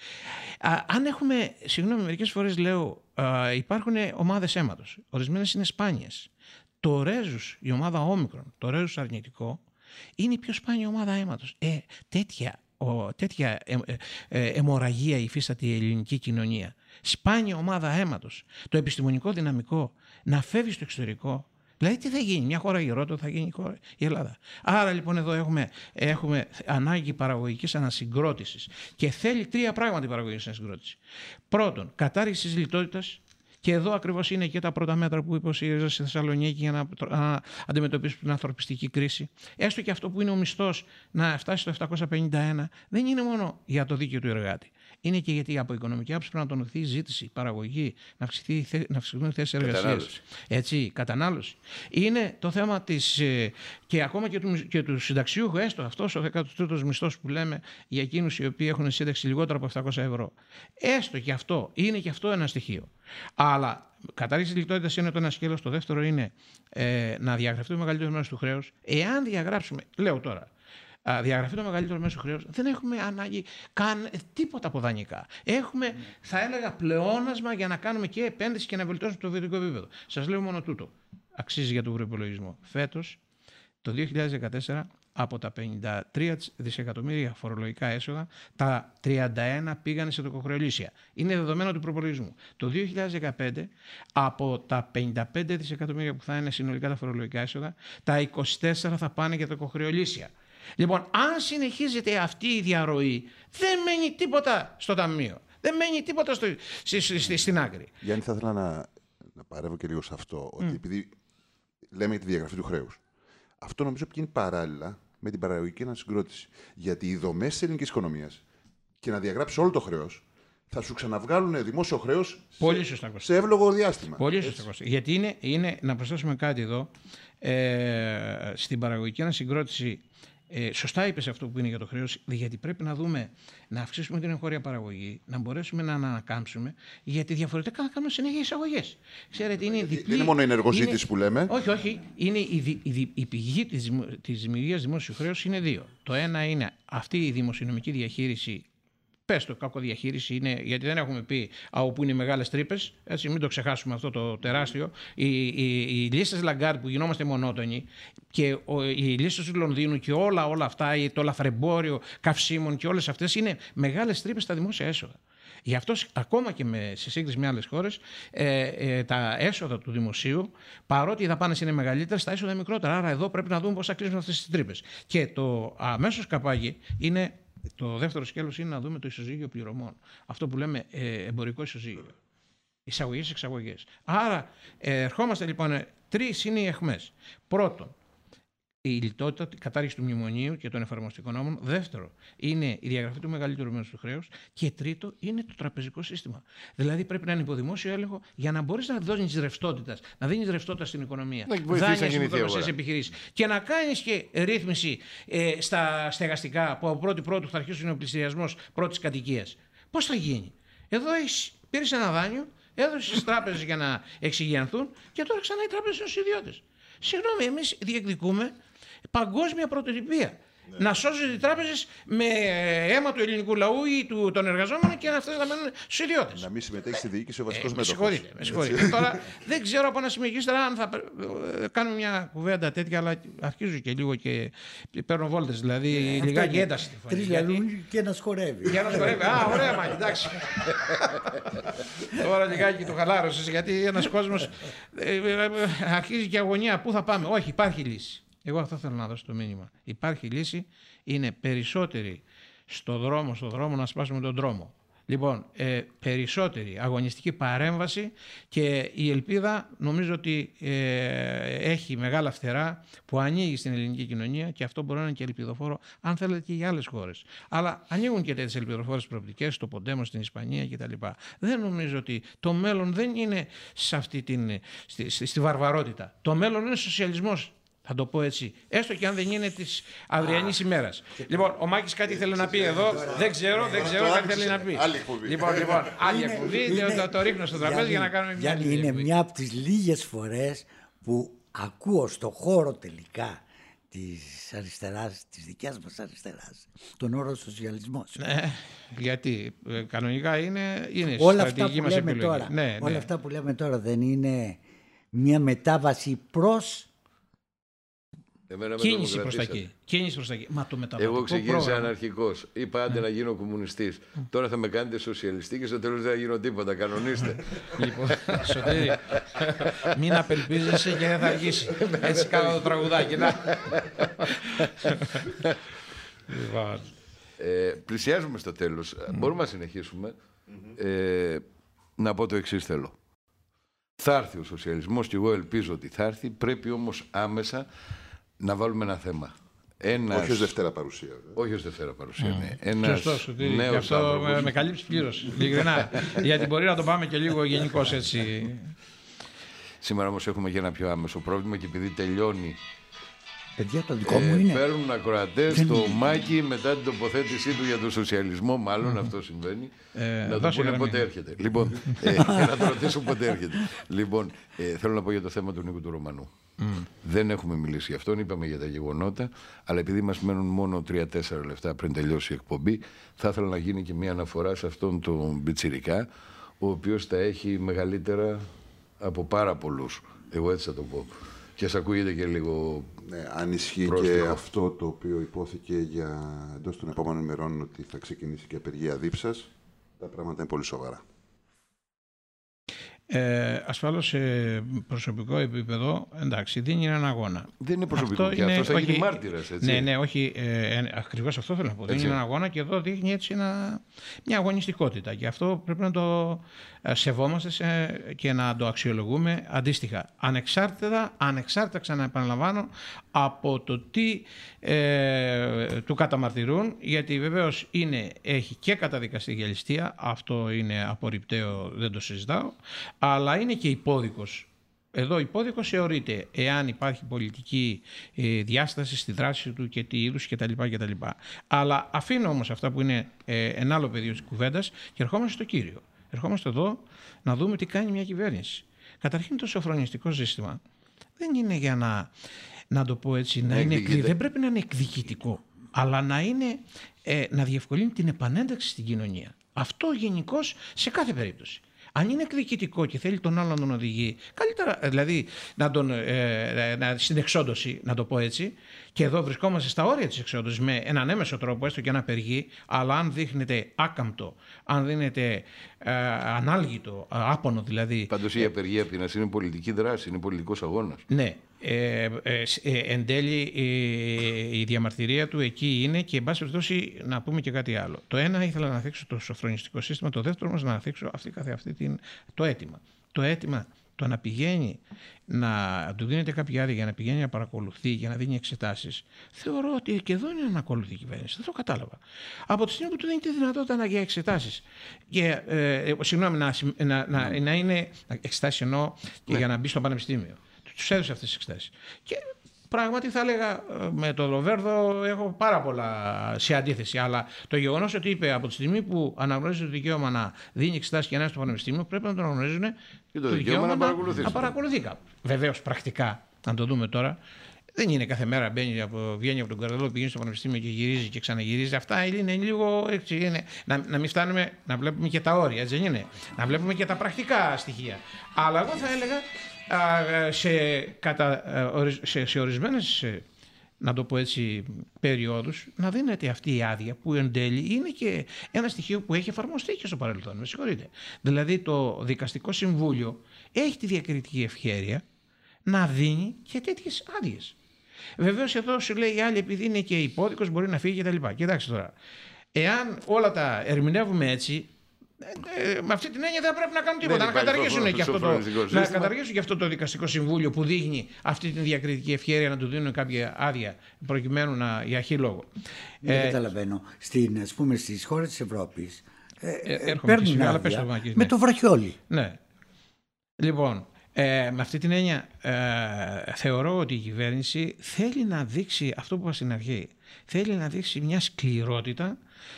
Α, αν έχουμε, συγγνώμη, μερικές φορές λέω, α, υπάρχουν ομάδες αίματος, ορισμένες είναι σπάνιες. Το ρέζους, η ομάδα όμικρον, το ρέζους αρνητικό, είναι η πιο σπάνια ομάδα αίματος. Ε, τέτοια ο, τέτοια ε, ε, ε, αιμορραγία υφίσταται η ελληνική κοινωνία. Σπάνια ομάδα αίματος. Το επιστημονικό δυναμικό να φεύγει στο εξωτερικό. Δηλαδή τι θα γίνει, μια χώρα γερότερο θα γίνει η, χώρα, η Ελλάδα. Άρα λοιπόν εδώ έχουμε, έχουμε ανάγκη παραγωγικής ανασυγκρότησης και θέλει τρία πράγματα η παραγωγική ανασυγκρότηση. Πρώτον, κατάργηση της λιτότητας. Και εδώ ακριβώς είναι και τα πρώτα μέτρα που είπε ο ΣΥΡΙΖΑ στη Θεσσαλονίκη για να, να αντιμετωπίσουμε την ανθρωπιστική κρίση. Έστω και αυτό που είναι ο μισθός να φτάσει στο επτακόσια πενήντα ένα, δεν είναι μόνο για το δίκαιο του εργάτη. Είναι και γιατί από οικονομική άποψη πρέπει να τονωθεί η ζήτηση, η παραγωγή, να αυξηθεί, να αυξηθούν οι θέσεις εργασίας. Έτσι, κατανάλωση. Είναι το θέμα της. Και ακόμα και του, και του συνταξιούχου, έστω αυτός ο δέκατος τρίτος μισθός που λέμε για εκείνους οι οποίοι έχουν σύνταξη λιγότερο από επτακόσια ευρώ. Έστω και αυτό, είναι και αυτό ένα στοιχείο. Αλλά κατάργηση της λιτότητας είναι το ένα σκέλος. Το δεύτερο είναι ε, να διαγραφεί το μεγαλύτερο μέρος του χρέους. Εάν διαγράψουμε, λέω τώρα, διαγραφεί το μεγαλύτερο μέσο χρέος, δεν έχουμε ανάγκη καν τίποτα από δανεικά. Έχουμε, θα έλεγα, πλεόνασμα για να κάνουμε και επένδυση και να βελτιώσουμε το βιωτικό επίπεδο. Σας λέω μόνο τούτο. Αξίζει για τον προϋπολογισμό. Φέτος, το δύο χιλιάδες δεκατέσσερα, από τα πενήντα τρία δισεκατομμύρια φορολογικά έσοδα, τα τριάντα ένα πήγανε σε τοκοχρεωλήσια. Είναι δεδομένο του προϋπολογισμού. Το δύο χιλιάδες δεκαπέντε, από τα πενήντα πέντε δισεκατομμύρια που θα είναι συνολικά τα φορολογικά έσοδα, τα είκοσι τέσσερα θα πάνε για τοκοχρεωλήσια. Λοιπόν, αν συνεχίζεται αυτή η διαρροή, δεν μένει τίποτα στο ταμείο. Δεν μένει τίποτα στο, στη, στη, στην άκρη. Γιάννη, θα ήθελα να, να παρεύω και λίγο σε αυτό. Ότι mm. επειδή λέμε για τη διαγραφή του χρέους, αυτό νομίζω πηγαίνει παράλληλα με την παραγωγική ανασυγκρότηση. Γιατί οι δομές της ελληνικής οικονομίας και να διαγράψει όλο το χρέος θα σου ξαναβγάλουν δημόσιο χρέος σε, σε εύλογο διάστημα. Πολύ σωστά. Γιατί είναι, είναι, να προσθέσουμε κάτι εδώ, ε, στην παραγωγική ανασυγκρότηση. Ε, σωστά είπες αυτό που είναι για το χρέος, γιατί πρέπει να δούμε, να αυξήσουμε την εγχώρια παραγωγή, να μπορέσουμε να ανακάμψουμε, γιατί διαφορετικά θα κάνουμε συνέχεια εισαγωγές. Ξέρετε, είναι διπλή, δεν είναι μόνο η ενεργοζήτηση είναι, που λέμε. Όχι, όχι. Είναι η, η, η πηγή της, της δημιουργίας δημόσιου χρέους είναι δύο. Το ένα είναι αυτή η δημοσιονομική διαχείριση. Πες το, κακοδιαχείριση είναι, γιατί δεν έχουμε πει από πού είναι οι μεγάλες τρύπες, έτσι, μην το ξεχάσουμε αυτό το τεράστιο. Οι, οι, οι λίστες Λαγκάρτ που γινόμαστε μονότονοι και ο, οι λίστες του Λονδίνου και όλα, όλα αυτά, το λαθρεμπόριο καυσίμων και όλες αυτές είναι μεγάλες τρύπες στα δημόσια έσοδα. Γι' αυτό ακόμα και με, σε σύγκριση με άλλες χώρες, ε, ε, τα έσοδα του δημοσίου, παρότι οι δαπάνες είναι μεγαλύτερες, τα έσοδα είναι μικρότερα. Άρα εδώ πρέπει να δούμε πώς θα κλείσουν αυτές τις τρύπες. Και το αμέσως καπάκι είναι. Το δεύτερο σκέλος είναι να δούμε το ισοζύγιο πληρωμών. Αυτό που λέμε ε, εμπορικό ισοζύγιο. Εισαγωγές-εξαγωγές. Άρα ε, ερχόμαστε λοιπόν, τρεις είναι οι αιχμές. Πρώτον, η λιτότητα, η κατάργηση του μνημονίου και των εφαρμοστικών νόμων. Δεύτερο, είναι η διαγραφή του μεγαλύτερου μέρους του χρέους. Και τρίτο, είναι το τραπεζικό σύστημα. Δηλαδή πρέπει να είναι υποδημόσιο έλεγχο για να μπορείς να δώσεις ρευστότητα, να δίνεις ρευστότητα στην οικονομία. Δάνεια στις μικρομεσαίες επιχειρήσεις. Και να κάνεις και ρύθμιση ε, στα στεγαστικά που από πρώτη πρώτου θα αρχίσουν ο πληστηριασμός πρώτης κατοικίας. Πώς θα γίνει? Εδώ έχεις, πήρες ένα δάνειο, έδωσες στις τράπεζες για να εξηγιανθούν και τώρα ξανά οι τράπεζες είναι στους ιδιώτες. Συγγνώμη, εμείς διεκδικούμε παγκόσμια πρωτοτυπία. Ναι. Να σώζονται οι τράπεζες με αίμα του ελληνικού λαού ή του, των εργαζόμενων και αυτές να μένουν στους ιδιώτες. Να μην συμμετέχει στη διοίκηση ο βασικός ε, μέτοχος. Με συγχωρείτε. Με συγχωρείτε. Τώρα δεν ξέρω από ένα σημείο ύστερα αν θα κάνουμε μια κουβέντα τέτοια, αλλά αρχίζω και λίγο και παίρνω βόλτες. Δηλαδή ε, λιγάκι ένταση. Τρεις γιατί... και ένας χορεύει. Και ένας χορεύει. Α, ωραία, μα εντάξει. Τώρα λιγάκι το χαλάρωσες, γιατί ένας κόσμος ε, ε, ε, αρχίζει και αγωνία. Πού θα πάμε? Όχι, υπάρχει λύση. Εγώ αυτό θέλω να δώσω το μήνυμα. Υπάρχει λύση, είναι περισσότεροι στο δρόμο, στο δρόμο να σπάσουμε τον δρόμο. Λοιπόν, ε, περισσότερη αγωνιστική παρέμβαση και η ελπίδα νομίζω ότι ε, έχει μεγάλα φτερά που ανοίγει στην ελληνική κοινωνία και αυτό μπορεί να είναι και ελπιδοφόρο, αν θέλετε, και για άλλες χώρες. Αλλά ανοίγουν και τέτοιες ελπιδοφόρες προοπτικές στο Ποντέμο, στην Ισπανία κτλ. Δεν νομίζω ότι το μέλλον δεν είναι σε αυτή την, στη, στη, στη βαρβαρότητα. Το μέλλον είναι σοσιαλισμός. Θα το πω έτσι, έστω και αν δεν είναι της αυριανής ημέρας. Λοιπόν, ο Μάκης κάτι θέλει να πει εδώ, δεν ξέρω, δεν ξέρω, κάτι θέλει να πει. Λοιπόν, λοιπόν, άλλη εκπομπή, το ρίχνω στο τραπέζι για να κάνουμε μια άλλη εκπομπή. Είναι μια από τις λίγες φορές που ακούω στο χώρο τελικά της αριστεράς, της δικιάς μας αριστεράς, τον όρο σοσιαλισμός. Ναι, γιατί κανονικά είναι, είναι όλα αυτά που μας λέμε επιλογή. τώρα, Ναι, όλα ναι. αυτά που λέμε τώρα δεν είναι μια μετάβαση προς κίνηση προς τα εκεί. Κίνηση προς τα εκεί. Μα το μεταβατικό Εγώ ξεκίνησα πρόγραμμα... αναρχικός. Είπα άντε να γίνω κομμουνιστής. Τώρα θα με κάνετε σοσιαλιστή και στο τέλος δεν θα γίνω τίποτα. Κανονίστε. Λοιπόν, Σωτήρη, μην απελπίζεσαι και δεν θα αργήσει. Έτσι κάνω το τραγουδάκι. ε, πλησιάζουμε στο τέλος. Mm. Μπορούμε να συνεχίσουμε. Mm-hmm. Ε, να πω το εξής θέλω. Θα έρθει ο σοσιαλισμός και εγώ ελπίζω ότι θα έρθει. Πρέπει όμως άμεσα να βάλουμε ένα θέμα. Ένας... Όχι ως Δευτέρα παρουσία. Όχι ως Δευτέρα παρουσία, Mm. ναι. Ένας Σωστός, νέος και αυτό άνθρωπος... με, με καλύψει πλήρως, ειλικρινά. Γιατί μπορεί να το πάμε και λίγο γενικώς έτσι. Σήμερα όμως έχουμε και ένα πιο άμεσο πρόβλημα και επειδή τελειώνει... Παιδιά, το δικό μου είναι. Παίρνουν ακροατές το Μάκη μετά την τοποθέτησή του για τον σοσιαλισμό, μάλλον αυτό συμβαίνει. Ε, να του πούνε πότε έρχεται. Λοιπόν, ε, να το ρωτήσουν πότε έρχεται. Λοιπόν, ε, θέλω να πω για το θέμα του Νίκου του Ρωμανού. Mm. Δεν έχουμε μιλήσει γι' αυτόν, είπαμε για τα γεγονότα, αλλά επειδή μας μένουν μόνο τρία τέσσερα λεπτά πριν τελειώσει η εκπομπή, θα ήθελα να γίνει και μια αναφορά σε αυτόν τον πιτσιρικά, ο οποίος τα έχει μεγαλύτερα από πάρα πολλούς. Εγώ έτσι θα το πω. Και σας ακούγεται και λίγο. Ναι, αν ισχύει πρόστιχο. Και αυτό το οποίο υπόθηκε για εντός των επόμενων ημερών ότι θα ξεκινήσει και απεργία δίψας, τα πράγματα είναι πολύ σοβαρά. Ε, ασφαλώς σε προσωπικό επίπεδο, εντάξει, δεν είναι ένα αγώνα. Δεν είναι προσωπικό αυτό και είναι, αυτός θα όχι, γίνει μάρτυρας, έτσι. Ναι, ναι, όχι, ε, ακριβώς αυτό θέλω να πω. Έτσι. Δεν είναι ένα αγώνα και εδώ δείχνει έτσι ένα, μια αγωνιστικότητα και αυτό πρέπει να το σεβόμαστε σε, και να το αξιολογούμε αντίστοιχα. Ανεξάρτητα, ανεξάρτητα ξαναεπαναλαμβάνω, από το τι ε, του καταμαρτυρούν, γιατί βεβαίως είναι, έχει και καταδικαστεί για ληστεία, αυτό είναι απορριπταίο, δεν το συζητάω, αλλά είναι και υπόδικος. Εδώ υπόδικος θεωρείται εάν υπάρχει πολιτική ε, διάσταση στη δράση του και τι είδους κτλ. κτλ. Αλλά αφήνω όμως αυτά που είναι ε, ένα άλλο πεδίο της κουβέντας και ερχόμαστε στο κύριο. Ερχόμαστε εδώ να δούμε τι κάνει μια κυβέρνηση. Καταρχήν το σοφρονιστικό σύστημα δεν είναι για να, να το πω έτσι, να είναι, δεν πρέπει να είναι εκδικητικό, αλλά να, είναι, ε, να διευκολύνει την επανένταξη στην κοινωνία. Αυτό γενικώς σε κάθε περίπτωση. Αν είναι εκδικητικό και θέλει τον άλλον να τον οδηγεί, καλύτερα δηλαδή να τον ε, να, στην εξόντωση, να το πω έτσι, και εδώ βρισκόμαστε στα όρια της εξόντωσης με έναν έμεσο τρόπο, έστω και ένα απεργή, αλλά αν δείχνεται άκαμπτο, αν δίνεται ε, ανάλγητο, άπονο δηλαδή. Πάντως η απεργία πείνας είναι πολιτική δράση, είναι πολιτικός αγώνας. Ναι, Ε, ε, ε, εν τέλει ε, η διαμαρτυρία του εκεί είναι και εν πάση περιπτώσει να πούμε και κάτι άλλο. Το ένα ήθελα να θίξω το σοφρονιστικό σύστημα, το δεύτερο όμως να θίξω αυτή καθεαυτή την, το αίτημα. Το αίτημα το να πηγαίνει, να του δίνεται κάποια άδεια για να πηγαίνει να παρακολουθεί, για να δίνει εξετάσεις, θεωρώ ότι και εδώ είναι ανακολουθεί η κυβέρνηση. Δεν το κατάλαβα. Από τη στιγμή που του δίνει τη δυνατότητα να, για εξετάσεις, και, ε, συγγνώμη, να, να, να, να είναι εξετάσεις εννοώ και ναι. για να μπει στο πανεπιστήμιο. Τους έδωσε αυτές τις εξετάσεις. Και πράγματι θα έλεγα με το Λοβέρδο έχω πάρα πολλά σε αντίθεση. Αλλά το γεγονός ότι είπε από τη στιγμή που αναγνωρίζει το δικαίωμα να δίνει εξετάσεις και να είναι στο πανεπιστήμιο, πρέπει να το αναγνωρίζουν και το, το δικαίωμα να παρακολουθεί. Να παρακολουθεί κάπου. Βεβαίως πρακτικά, αν το δούμε τώρα, δεν είναι κάθε μέρα μπαίνει από, βγαίνει από τον καρδελό, πηγαίνει στο πανεπιστήμιο και γυρίζει και ξαναγυρίζει. Αυτά είναι λίγο έτσι. Είναι. Να, να μην φτάνουμε να βλέπουμε και τα όρια, έτσι δεν είναι. Να βλέπουμε και τα πρακτικά στοιχεία. Αλλά εγώ θα έλεγα. Σε, κατα, σε, σε ορισμένες, να το πω έτσι, περιόδους, να δίνεται αυτή η άδεια που εν τέλει είναι και ένα στοιχείο που έχει εφαρμοστεί και στο παρελθόν. Με συγχωρείτε. Δηλαδή το Δικαστικό Συμβούλιο έχει τη διακριτική ευχέρεια να δίνει και τέτοιες άδειες. Βεβαίως εδώ σου λέει η άλλη, επειδή είναι και υπόδικος, μπορεί να φύγει κτλ. Κοιτάξτε τώρα, εάν όλα τα ερμηνεύουμε έτσι, Ε, με αυτή την έννοια δεν πρέπει να κάνουν τίποτα. Να καταργήσουν, και αυτό το, να καταργήσουν και αυτό το Δικαστικό Συμβούλιο που δείχνει αυτή την διακριτική ευχέρεια να του δίνουν κάποια άδεια προκειμένου να, για χι λόγο. Δεν ε, καταλαβαίνω. Στην, ας πούμε, στις χώρες της Ευρώπης ε, ε, παίρνουν άδεια πες το, με ναι. το βραχιόλι. Ναι. Λοιπόν, ε, με αυτή την έννοια ε, θεωρώ ότι η κυβέρνηση θέλει να δείξει αυτό που είπα στην αρχή. Θέλει να δείξει μια σκληρότητα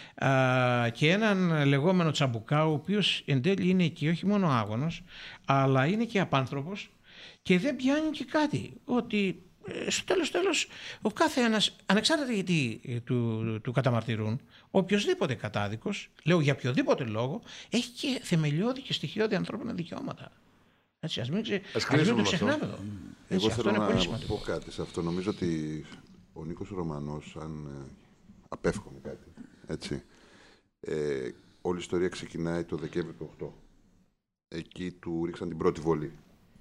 και έναν λεγόμενο τσαμπουκά, ο οποίος εν τέλει είναι και όχι μόνο άγωνος, αλλά είναι και απάνθρωπος και δεν πιάνει και κάτι. Ότι στο τέλος τέλος ο κάθε ένας, ανεξάρτητα γιατί του, του καταμαρτυρούν, οποιοσδήποτε κατάδικος, λέω για οποιοδήποτε λόγο, έχει και θεμελιώδη και στοιχειώδη ανθρώπινα δικαιώματα. Έτσι, ας μην, ξε, ας ας μην το ξεχνάμε εδώ. Εγώ έτσι, θέλω να πω κάτι σε αυτό. Νομίζω ότι ο Νίκος Ρωμανός, αν απέφχομαι κάτι, έτσι, ε, όλη η ιστορία ξεκινάει το Δεκέμβρη του οκτώ. Εκεί του ρίξαν την πρώτη βολή.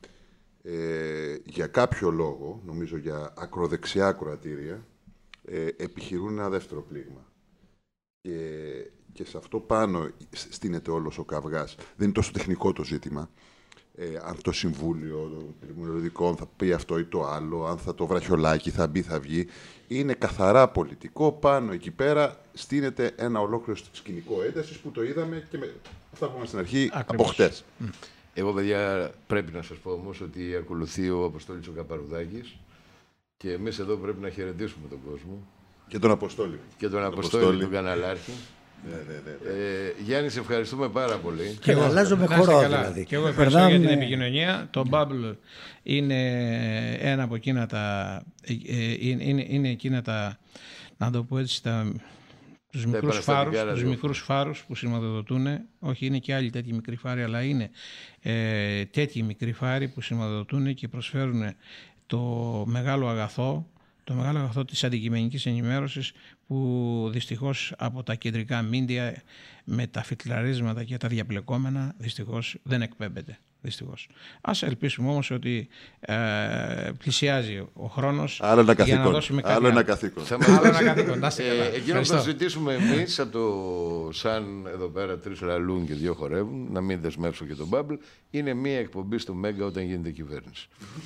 Ε, για κάποιο λόγο, νομίζω για ακροδεξιά ακροατήρια, ε, επιχειρούν ένα δεύτερο πλήγμα. Και, και σε αυτό πάνω στείνεται όλος ο καυγάς. Δεν είναι τόσο τεχνικό το ζήτημα. Ε, αν το Συμβούλιο των Τριμηνοδικών θα πει αυτό ή το άλλο, αν θα το βραχιολάκι θα μπει, θα βγει. Είναι καθαρά πολιτικό. Πάνω εκεί πέρα στείνεται ένα ολόκληρο σκηνικό έντασης που το είδαμε και με αυτά που είπαμε στην αρχή από χτες. Εγώ, παιδιά, πρέπει να σας πω όμως ότι ακολουθεί ο Αποστόλης ο Καπαρουδάκης και εμείς εδώ πρέπει να χαιρετήσουμε τον κόσμο. Και τον Αποστόλη. Και τον Αποστόλη, Αποστόλη. τον Καναλάρχη. Ναι, ναι, ναι, ναι. Ε, Γιάννη, σε ευχαριστούμε πάρα πολύ. Και εγώ αλλάζουμε χώρο, δηλαδή. Και εγώ ευχαριστώ για την επικοινωνία. Το Bubble είναι ένα από εκείνα τα, είναι, είναι, είναι εκείνα τα, να το πω έτσι, τα, τους μικρούς φάρους, τους μικρούς φάρους που σηματοδοτούν. Όχι, είναι και άλλοι τέτοιοι μικροί φάροι, αλλά είναι ε, τέτοιοι μικροί φάροι που σηματοδοτούν και προσφέρουν το μεγάλο αγαθό, το μεγάλο αγαθό της αντικειμενικής ενημέρωσης που δυστυχώς από τα κεντρικά μίντια με τα φιτλαρίσματα και τα διαπλεκόμενα δυστυχώς δεν εκπέμπεται. Δυστυχώς. Ας ελπίσουμε όμως ότι ε, πλησιάζει ο χρόνος για να δώσουμε κάτι άλλο ένα καθήκον. Άλλο ένα καθήκον. ε, εκείνο που θα ζητήσουμε εμείς από το σαν εδώ πέρα τρεις λαλούν και δύο χορεύουν, να μην δεσμεύσω και τον Bubble, είναι μία εκπομπή στο Μέγκα όταν γίνεται κυβέρνηση.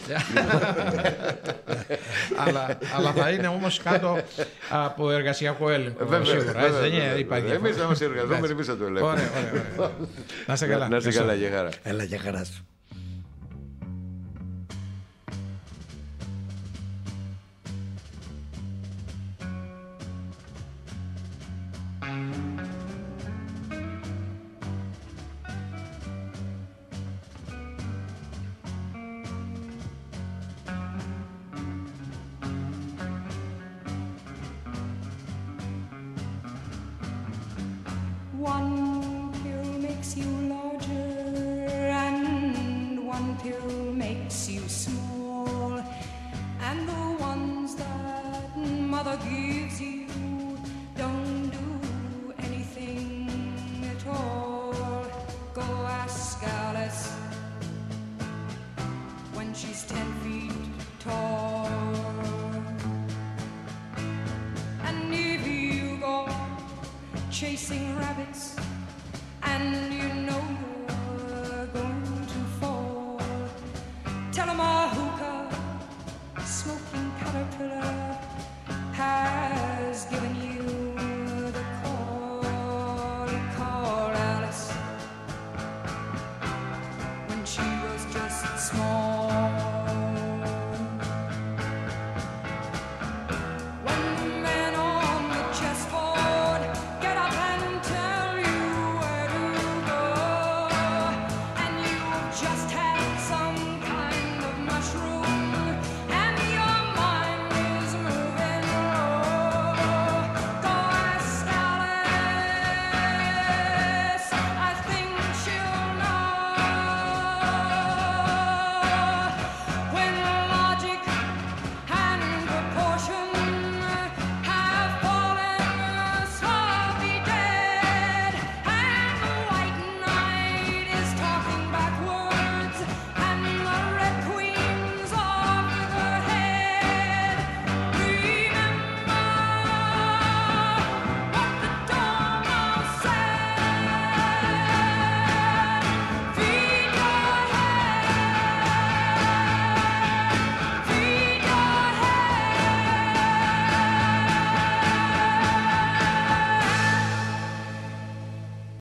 αλλά, αλλά θα είναι όμως κάτω από εργασιακό έλεγχο. Εμείς θα είμαστε εργαζόμενοι, εμείς θα το ελέγχουμε. Ωραία, ωραία. Να είστε καλά. Να είστε καλά, για χαρά. Έλα, για χαρά σου. One pill makes you larger and one pill makes you small, and the ones that mother gives you don't do anything at all. Go ask Alice when she's ten feet tall. chasing rabbits, and you know you're going to fall. Tell 'em a hookah, smoking caterpillar,